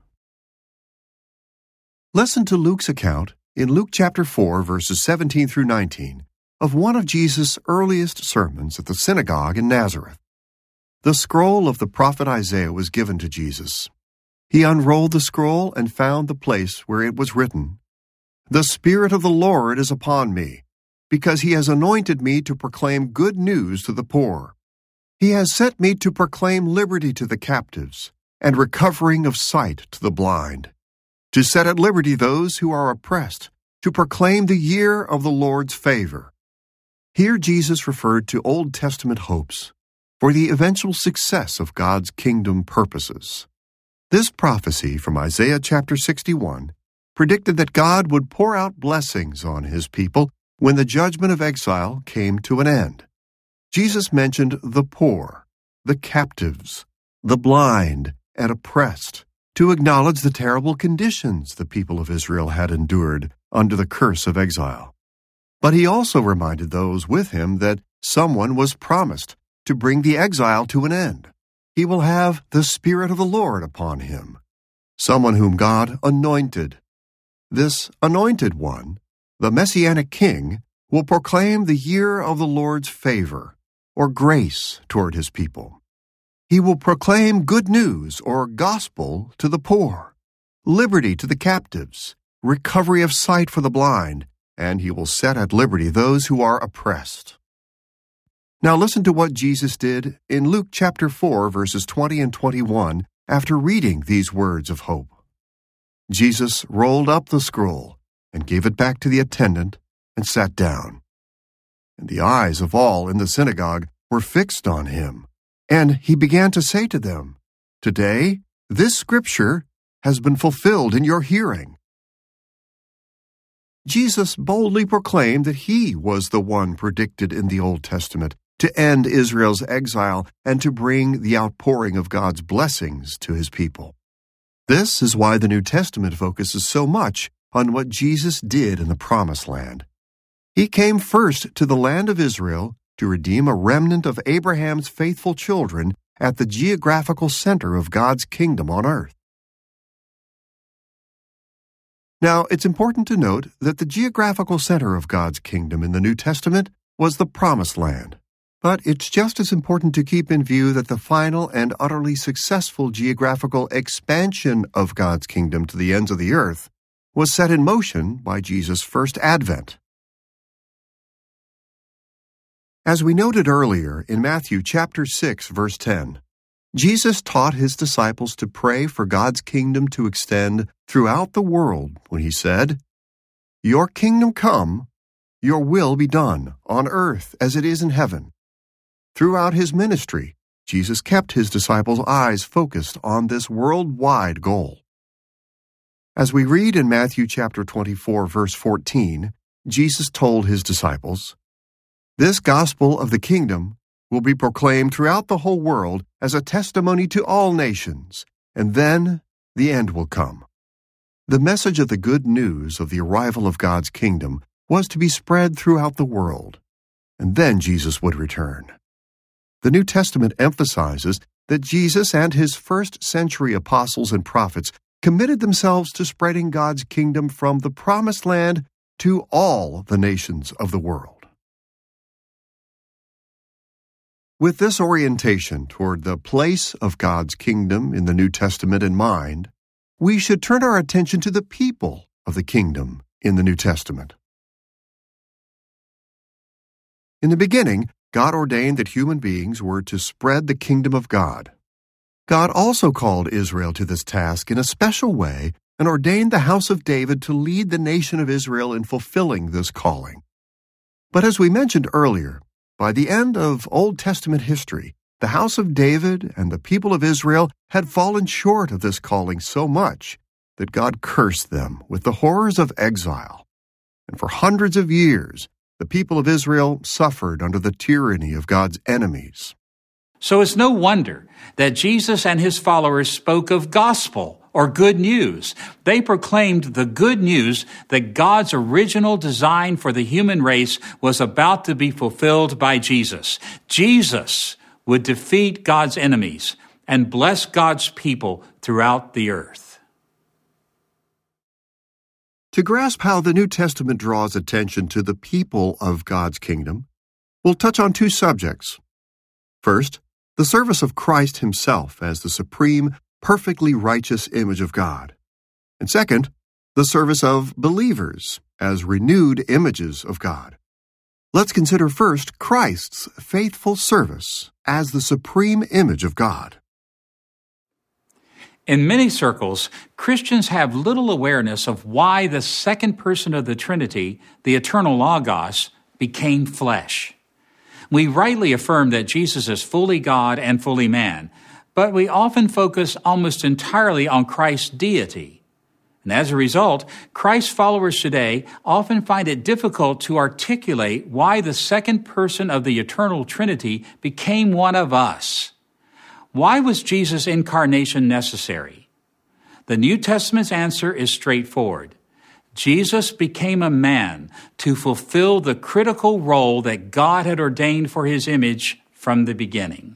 Listen to Luke's account in Luke chapter four, verses seventeen through nineteen, of one of Jesus' earliest sermons at the synagogue in Nazareth. The scroll of the prophet Isaiah was given to Jesus. He unrolled the scroll and found the place where it was written, "The Spirit of the Lord is upon me, because he has anointed me to proclaim good news to the poor. He has sent me to proclaim liberty to the captives and recovering of sight to the blind, to set at liberty those who are oppressed, to proclaim the year of the Lord's favor." Here Jesus referred to Old Testament hopes for the eventual success of God's kingdom purposes. This prophecy from Isaiah chapter sixty-one predicted that God would pour out blessings on his people when the judgment of exile came to an end. Jesus mentioned the poor, the captives, the blind, and oppressed to acknowledge the terrible conditions the people of Israel had endured under the curse of exile. But he also reminded those with him that someone was promised to bring the exile to an end. He will have the Spirit of the Lord upon him, someone whom God anointed. This anointed one, the Messianic King, will proclaim the year of the Lord's favor, or grace toward his people. He will proclaim good news, or gospel, to the poor, liberty to the captives, recovery of sight for the blind, and he will set at liberty those who are oppressed. Now listen to what Jesus did in Luke chapter four, verses twenty and twenty-one, after reading these words of hope. Jesus rolled up the scroll and gave it back to the attendant and sat down. And the eyes of all in the synagogue were fixed on him. And he began to say to them, "Today, this scripture has been fulfilled in your hearing." Jesus boldly proclaimed that he was the one predicted in the Old Testament to end Israel's exile and to bring the outpouring of God's blessings to his people. This is why the New Testament focuses so much on what Jesus did in the Promised Land. He came first to the land of Israel to redeem a remnant of Abraham's faithful children at the geographical center of God's kingdom on earth. Now, it's important to note that the geographical center of God's kingdom in the New Testament was the Promised Land. But it's just as important to keep in view that the final and utterly successful geographical expansion of God's kingdom to the ends of the earth was set in motion by Jesus' first advent. As we noted earlier in Matthew chapter six, verse ten, Jesus taught his disciples to pray for God's kingdom to extend throughout the world when he said, "Your kingdom come, your will be done, on earth as it is in heaven." Throughout his ministry, Jesus kept his disciples' eyes focused on this worldwide goal. As we read in Matthew chapter twenty-four, verse fourteen, Jesus told his disciples, "This gospel of the kingdom will be proclaimed throughout the whole world as a testimony to all nations, and then the end will come." The message of the good news of the arrival of God's kingdom was to be spread throughout the world, and then Jesus would return. The New Testament emphasizes that Jesus and his first century apostles and prophets committed themselves to spreading God's kingdom from the Promised Land to all the nations of the world. With this orientation toward the place of God's kingdom in the New Testament in mind, we should turn our attention to the people of the kingdom in the New Testament. In the beginning, God ordained that human beings were to spread the kingdom of God. God also called Israel to this task in a special way and ordained the house of David to lead the nation of Israel in fulfilling this calling. But as we mentioned earlier, by the end of Old Testament history, the house of David and the people of Israel had fallen short of this calling so much that God cursed them with the horrors of exile. And for hundreds of years, the people of Israel suffered under the tyranny of God's enemies. So it's no wonder that Jesus and his followers spoke of gospel or good news. They proclaimed the good news that God's original design for the human race was about to be fulfilled by Jesus. Jesus would defeat God's enemies and bless God's people throughout the earth. To grasp how the New Testament draws attention to the people of God's kingdom, we'll touch on two subjects. First, the service of Christ himself as the supreme, perfectly righteous image of God. And second, the service of believers as renewed images of God. Let's consider first Christ's faithful service as the supreme image of God. In many circles, Christians have little awareness of why the second person of the Trinity, the eternal Logos, became flesh. We rightly affirm that Jesus is fully God and fully man, but we often focus almost entirely on Christ's deity. And as a result, Christ's followers today often find it difficult to articulate why the second person of the eternal Trinity became one of us. Why was Jesus' incarnation necessary? The New Testament's answer is straightforward. Jesus became a man to fulfill the critical role that God had ordained for his image from the beginning.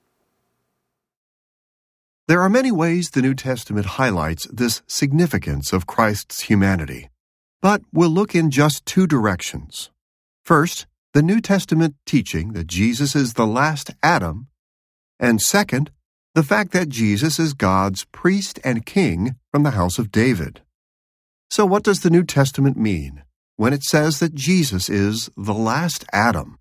There are many ways the New Testament highlights this significance of Christ's humanity, but we'll look in just two directions. First, the New Testament teaching that Jesus is the last Adam, and second, the fact that Jesus is God's priest and king from the house of David. So what does the New Testament mean when it says that Jesus is the last Adam?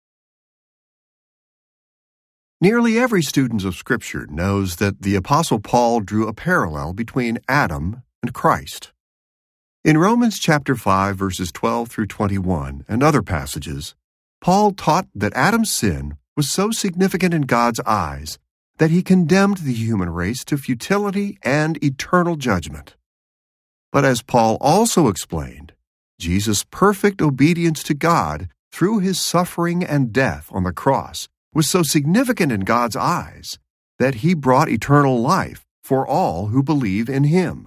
Nearly every student of Scripture knows that the Apostle Paul drew a parallel between Adam and Christ. In Romans chapter five, verses twelve through twenty-one, and other passages, Paul taught that Adam's sin was so significant in God's eyes that he condemned the human race to futility and eternal judgment. But as Paul also explained, Jesus' perfect obedience to God through his suffering and death on the cross was so significant in God's eyes that he brought eternal life for all who believe in him.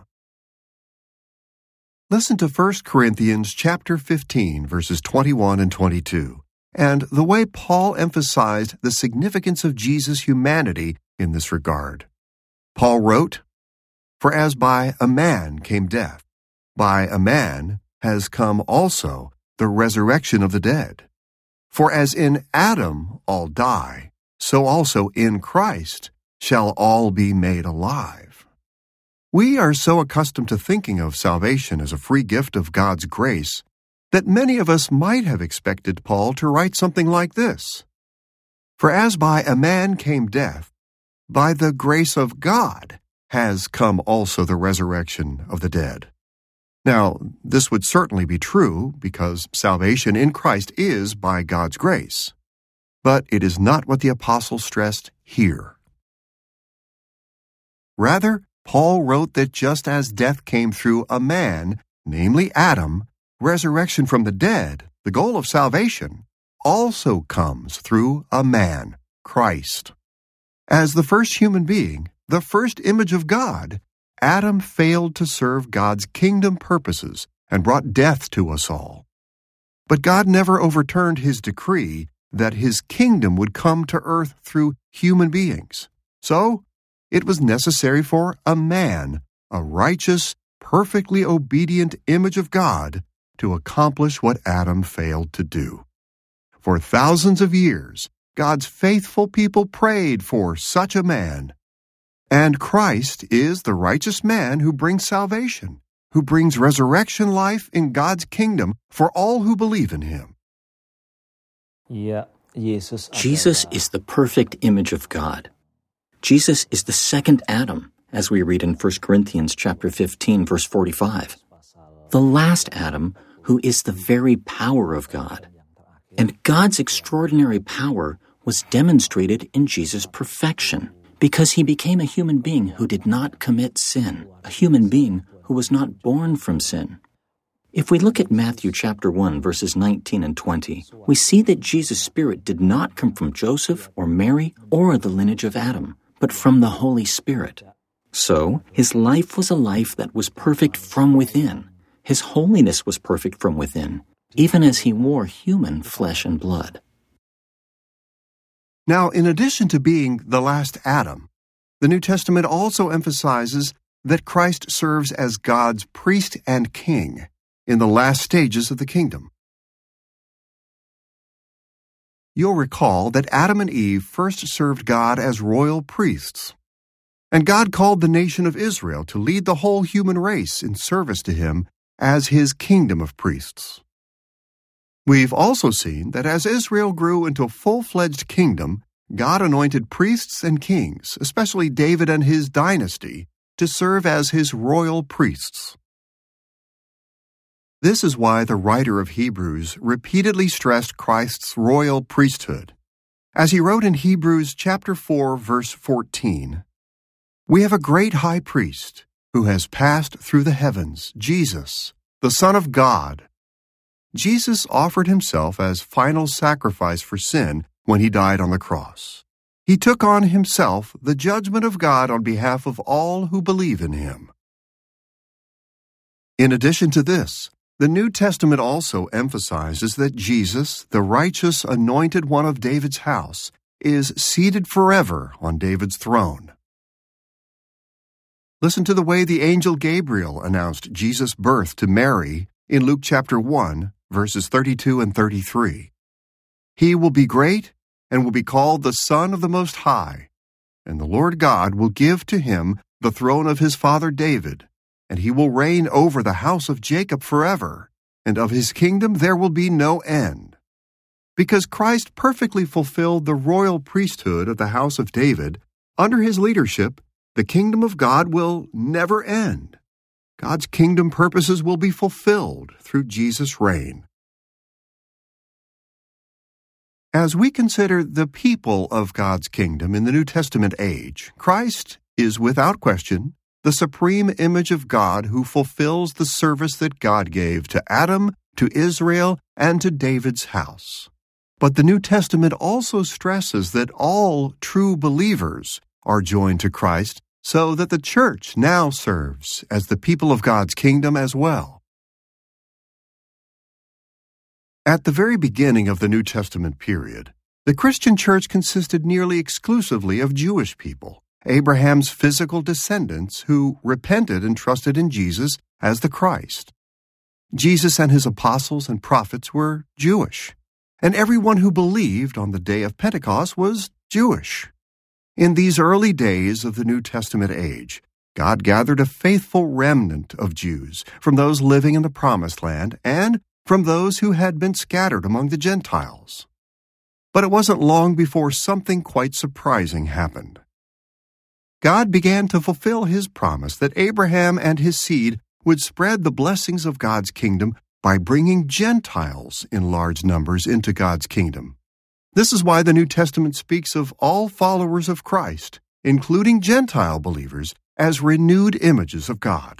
Listen to First Corinthians chapter fifteen, verses twenty-one and twenty-two. And the way Paul emphasized the significance of Jesus' humanity in this regard. Paul wrote, "For as by a man came death, by a man has come also the resurrection of the dead. For as in Adam all die, so also in Christ shall all be made alive." We are so accustomed to thinking of salvation as a free gift of God's grace that many of us might have expected Paul to write something like this: "For as by a man came death, by the grace of God has come also the resurrection of the dead." Now, this would certainly be true because salvation in Christ is by God's grace. But it is not what the apostle stressed here. Rather, Paul wrote that just as death came through a man, namely Adam, resurrection from the dead, the goal of salvation, also comes through a man, Christ. As the first human being, the first image of God, Adam failed to serve God's kingdom purposes and brought death to us all. But God never overturned his decree that his kingdom would come to earth through human beings. So, it was necessary for a man, a righteous, perfectly obedient image of God, to accomplish what Adam failed to do. For thousands of years, God's faithful people prayed for such a man. And Christ is the righteous man who brings salvation, who brings resurrection life in God's kingdom for all who believe in him. Jesus is the perfect image of God. Jesus is the second Adam, as we read in First Corinthians chapter fifteen, verse forty-five. The last Adam, who is the very power of God. And God's extraordinary power was demonstrated in Jesus' perfection, because he became a human being who did not commit sin, a human being who was not born from sin. If we look at Matthew chapter one, verses nineteen and twenty, we see that Jesus' Spirit did not come from Joseph or Mary or the lineage of Adam, but from the Holy Spirit. So, his life was a life that was perfect from within. His holiness was perfect from within, even as he wore human flesh and blood. Now, in addition to being the last Adam, the New Testament also emphasizes that Christ serves as God's priest and king in the last stages of the kingdom. You'll recall that Adam and Eve first served God as royal priests, and God called the nation of Israel to lead the whole human race in service to him as his kingdom of priests. We've also seen that as Israel grew into a full-fledged kingdom, God anointed priests and kings, especially David and his dynasty, to serve as his royal priests. This is why the writer of Hebrews repeatedly stressed Christ's royal priesthood. As he wrote in Hebrews chapter four, verse fourteen, "We have a great high priest who has passed through the heavens, Jesus, the Son of God." Jesus offered himself as final sacrifice for sin when he died on the cross. He took on himself the judgment of God on behalf of all who believe in him. In addition to this, the New Testament also emphasizes that Jesus, the righteous anointed one of David's house, is seated forever on David's throne. Listen to the way the angel Gabriel announced Jesus' birth to Mary in Luke chapter one, verses thirty-two and thirty-three. "He will be great and will be called the Son of the Most High, and the Lord God will give to him the throne of his father David, and he will reign over the house of Jacob forever, and of his kingdom there will be no end." Because Christ perfectly fulfilled the royal priesthood of the house of David, under his leadership, the kingdom of God will never end. God's kingdom purposes will be fulfilled through Jesus' reign. As we consider the people of God's kingdom in the New Testament age, Christ is without question the supreme image of God who fulfills the service that God gave to Adam, to Israel, and to David's house. But the New Testament also stresses that all true believers are joined to Christ, so that the church now serves as the people of God's kingdom as well. At the very beginning of the New Testament period, the Christian church consisted nearly exclusively of Jewish people, Abraham's physical descendants who repented and trusted in Jesus as the Christ. Jesus and his apostles and prophets were Jewish, and everyone who believed on the day of Pentecost was Jewish. In these early days of the New Testament age, God gathered a faithful remnant of Jews from those living in the Promised Land and from those who had been scattered among the Gentiles. But it wasn't long before something quite surprising happened. God began to fulfill his promise that Abraham and his seed would spread the blessings of God's kingdom by bringing Gentiles in large numbers into God's kingdom. This is why the New Testament speaks of all followers of Christ, including Gentile believers, as renewed images of God.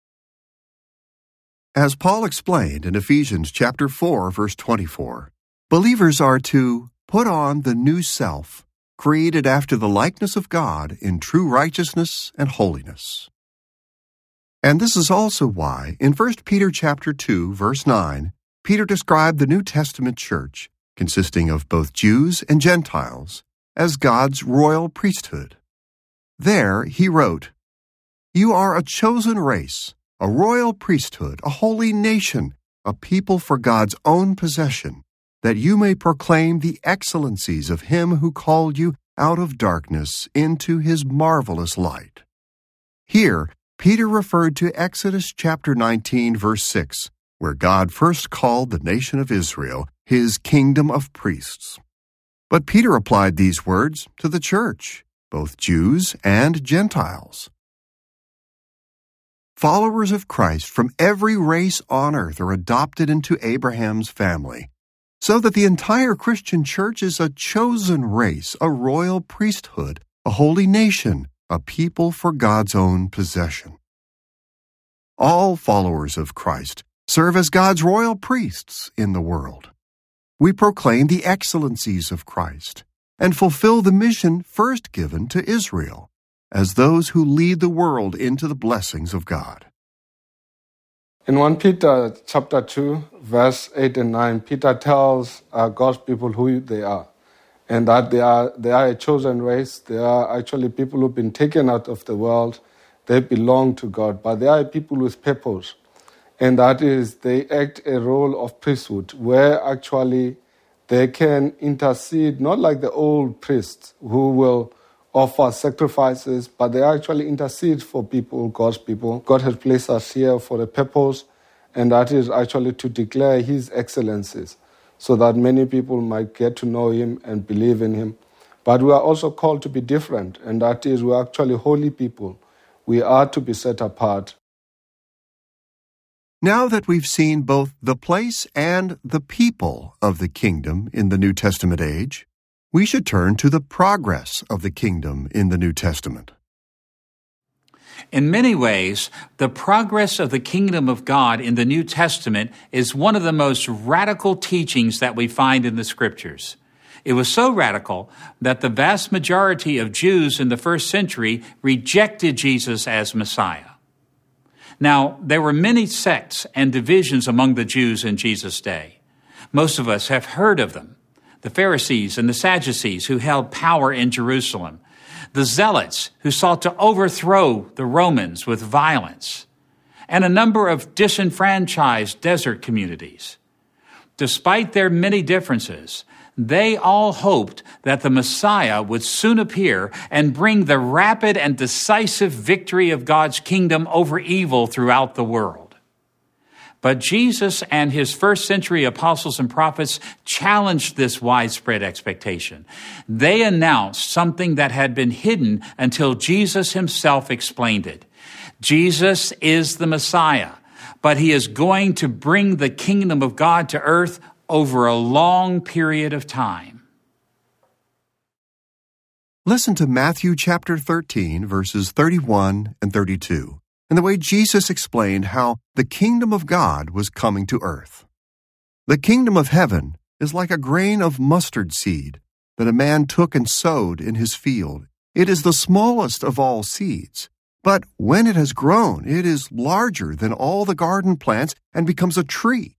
As Paul explained in Ephesians chapter four, verse twenty-four, believers are to put on the new self, created after the likeness of God in true righteousness and holiness. And this is also why, in First Peter chapter two, verse nine, Peter described the New Testament church, consisting of both Jews and Gentiles, as God's royal priesthood. There he wrote, "You are a chosen race, a royal priesthood, a holy nation, a people for God's own possession, that you may proclaim the excellencies of him who called you out of darkness into his marvelous light. Here, Peter referred to Exodus chapter nineteen, verse six, where God first called the nation of Israel his kingdom of priests. But Peter applied these words to the church, both Jews and Gentiles. Followers of Christ from every race on earth are adopted into Abraham's family, so that the entire Christian church is a chosen race, a royal priesthood, a holy nation, a people for God's own possession. All followers of Christ serve as God's royal priests in the world. We proclaim the excellencies of Christ and fulfill the mission first given to Israel, as those who lead the world into the blessings of God. In First Peter chapter two, verse eight and nine, Peter tells uh, God's people who they are, and that they are they are a chosen race. They are actually people who've been taken out of the world. They belong to God, but they are people with purpose, and that is they act a role of priesthood, where actually they can intercede, not like the old priests who will offer sacrifices, but they actually intercede for people, God's people. God has placed us here for a purpose, and that is actually to declare his excellencies, so that many people might get to know him and believe in him. But we are also called to be different, and that is we are actually holy people. We are to be set apart. Now that we've seen both the place and the people of the kingdom in the New Testament age, we should turn to the progress of the kingdom in the New Testament. In many ways, the progress of the kingdom of God in the New Testament is one of the most radical teachings that we find in the Scriptures. It was so radical that the vast majority of Jews in the first century rejected Jesus as Messiah. Now, there were many sects and divisions among the Jews in Jesus' day. Most of us have heard of them. The Pharisees and the Sadducees who held power in Jerusalem, the Zealots who sought to overthrow the Romans with violence, and a number of disenfranchised desert communities. Despite their many differences, they all hoped that the Messiah would soon appear and bring the rapid and decisive victory of God's kingdom over evil throughout the world. But Jesus and his first century apostles and prophets challenged this widespread expectation. They announced something that had been hidden until Jesus himself explained it. Jesus is the Messiah, but he is going to bring the kingdom of God to earth over a long period of time. Listen to Matthew chapter thirteen, verses thirty-one and thirty-two. And the way Jesus explained how the kingdom of God was coming to earth. The kingdom of heaven is like a grain of mustard seed that a man took and sowed in his field. It is the smallest of all seeds, but when it has grown, it is larger than all the garden plants and becomes a tree.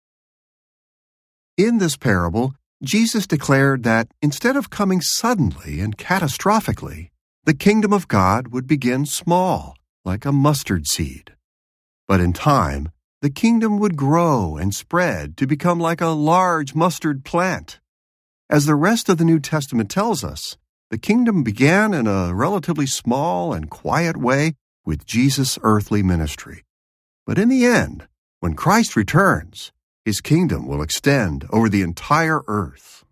In this parable, Jesus declared that instead of coming suddenly and catastrophically, the kingdom of God would begin small, like a mustard seed. But in time, the kingdom would grow and spread to become like a large mustard plant. As the rest of the New Testament tells us, the kingdom began in a relatively small and quiet way with Jesus' earthly ministry. But in the end, when Christ returns, his kingdom will extend over the entire earth.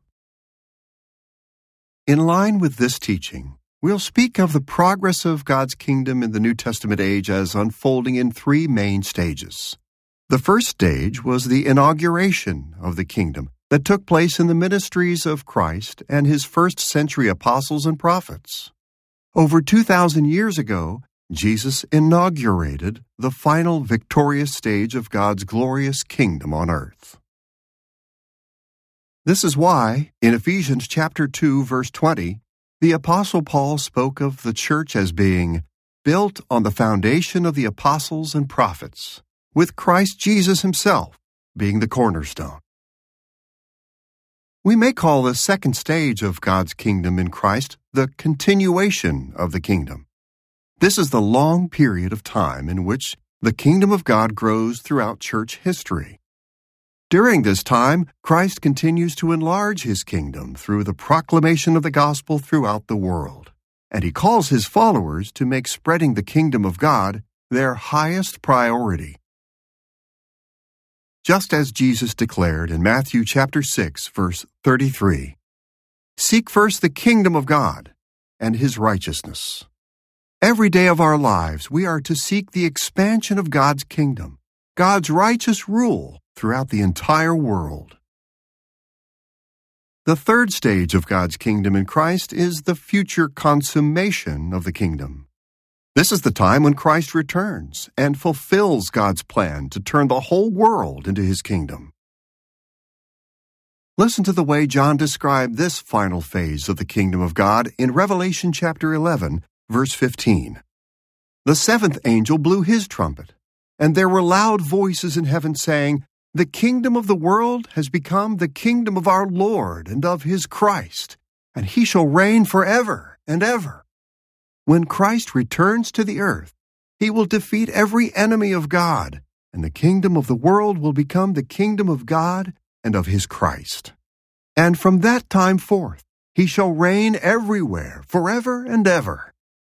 In line with this teaching, we'll speak of the progress of God's kingdom in the New Testament age as unfolding in three main stages. The first stage was the inauguration of the kingdom that took place in the ministries of Christ and his first century apostles and prophets. Over two thousand years ago, Jesus inaugurated the final victorious stage of God's glorious kingdom on earth. This is why, in Ephesians chapter two, verse twenty, the Apostle Paul spoke of the church as being built on the foundation of the apostles and prophets, with Christ Jesus himself being the cornerstone. We may call the second stage of God's kingdom in Christ the continuation of the kingdom. This is the long period of time in which the kingdom of God grows throughout church history, During this time, Christ continues to enlarge his kingdom through the proclamation of the gospel throughout the world, and he calls his followers to make spreading the kingdom of God their highest priority. Just as Jesus declared in Matthew chapter six, verse thirty-three, "Seek first the kingdom of God and his righteousness." Every day of our lives, we are to seek the expansion of God's kingdom, God's righteous rule throughout the entire world. The third stage of God's kingdom in Christ is the future consummation of the kingdom. This is the time when Christ returns and fulfills God's plan to turn the whole world into his kingdom. Listen to the way John described this final phase of the kingdom of God in Revelation chapter eleven, verse fifteen. "The seventh angel blew his trumpet, and there were loud voices in heaven saying, 'The kingdom of the world has become the kingdom of our Lord and of his Christ, and he shall reign forever and ever.'" When Christ returns to the earth, he will defeat every enemy of God, and the kingdom of the world will become the kingdom of God and of his Christ. And from that time forth, he shall reign everywhere, forever and ever.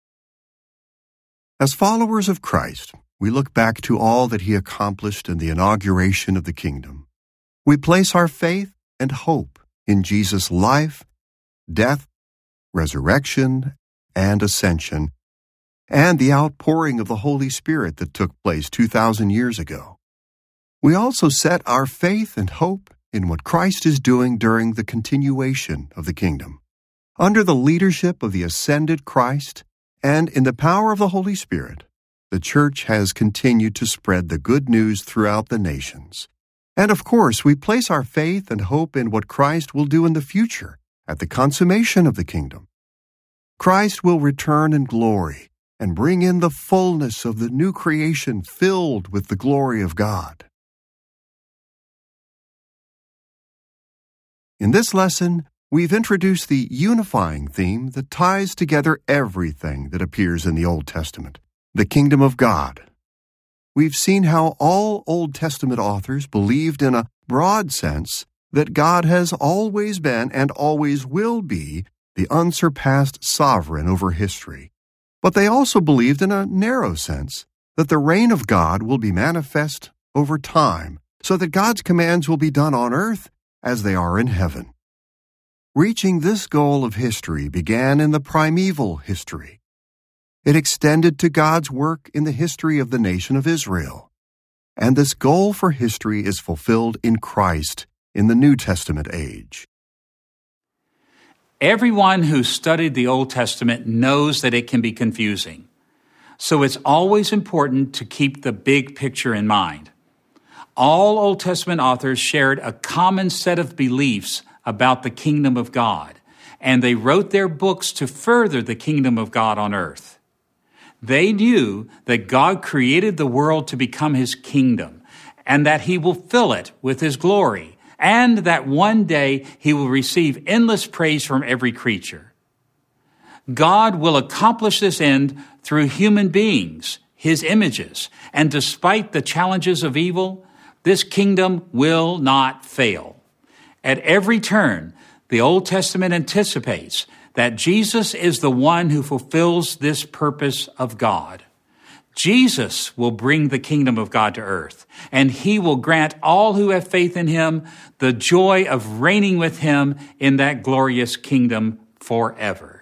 As followers of Christ, we look back to all that he accomplished in the inauguration of the kingdom. We place our faith and hope in Jesus' life, death, resurrection, and ascension, and the outpouring of the Holy Spirit that took place two thousand years ago. We also set our faith and hope in what Christ is doing during the continuation of the kingdom. Under the leadership of the ascended Christ and in the power of the Holy Spirit, the church has continued to spread the good news throughout the nations. And of course, we place our faith and hope in what Christ will do in the future at the consummation of the kingdom. Christ will return in glory and bring in the fullness of the new creation filled with the glory of God. In this lesson, we've introduced the unifying theme that ties together everything that appears in the Old Testament, the kingdom of God. We've seen how all Old Testament authors believed in a broad sense that God has always been and always will be the unsurpassed sovereign over history. But they also believed in a narrow sense that the reign of God will be manifest over time, so that God's commands will be done on earth as they are in heaven. Reaching this goal of history began in the primeval history. It extended to God's work in the history of the nation of Israel. And this goal for history is fulfilled in Christ in the New Testament age. Everyone who studied the Old Testament knows that it can be confusing. So it's always important to keep the big picture in mind. All Old Testament authors shared a common set of beliefs about the kingdom of God, and they wrote their books to further the kingdom of God on earth. They knew that God created the world to become his kingdom, and that he will fill it with his glory, and that one day he will receive endless praise from every creature. God will accomplish this end through human beings, his images, and despite the challenges of evil, this kingdom will not fail. At every turn, the Old Testament anticipates that Jesus is the one who fulfills this purpose of God. Jesus will bring the kingdom of God to earth, and he will grant all who have faith in him the joy of reigning with him in that glorious kingdom forever.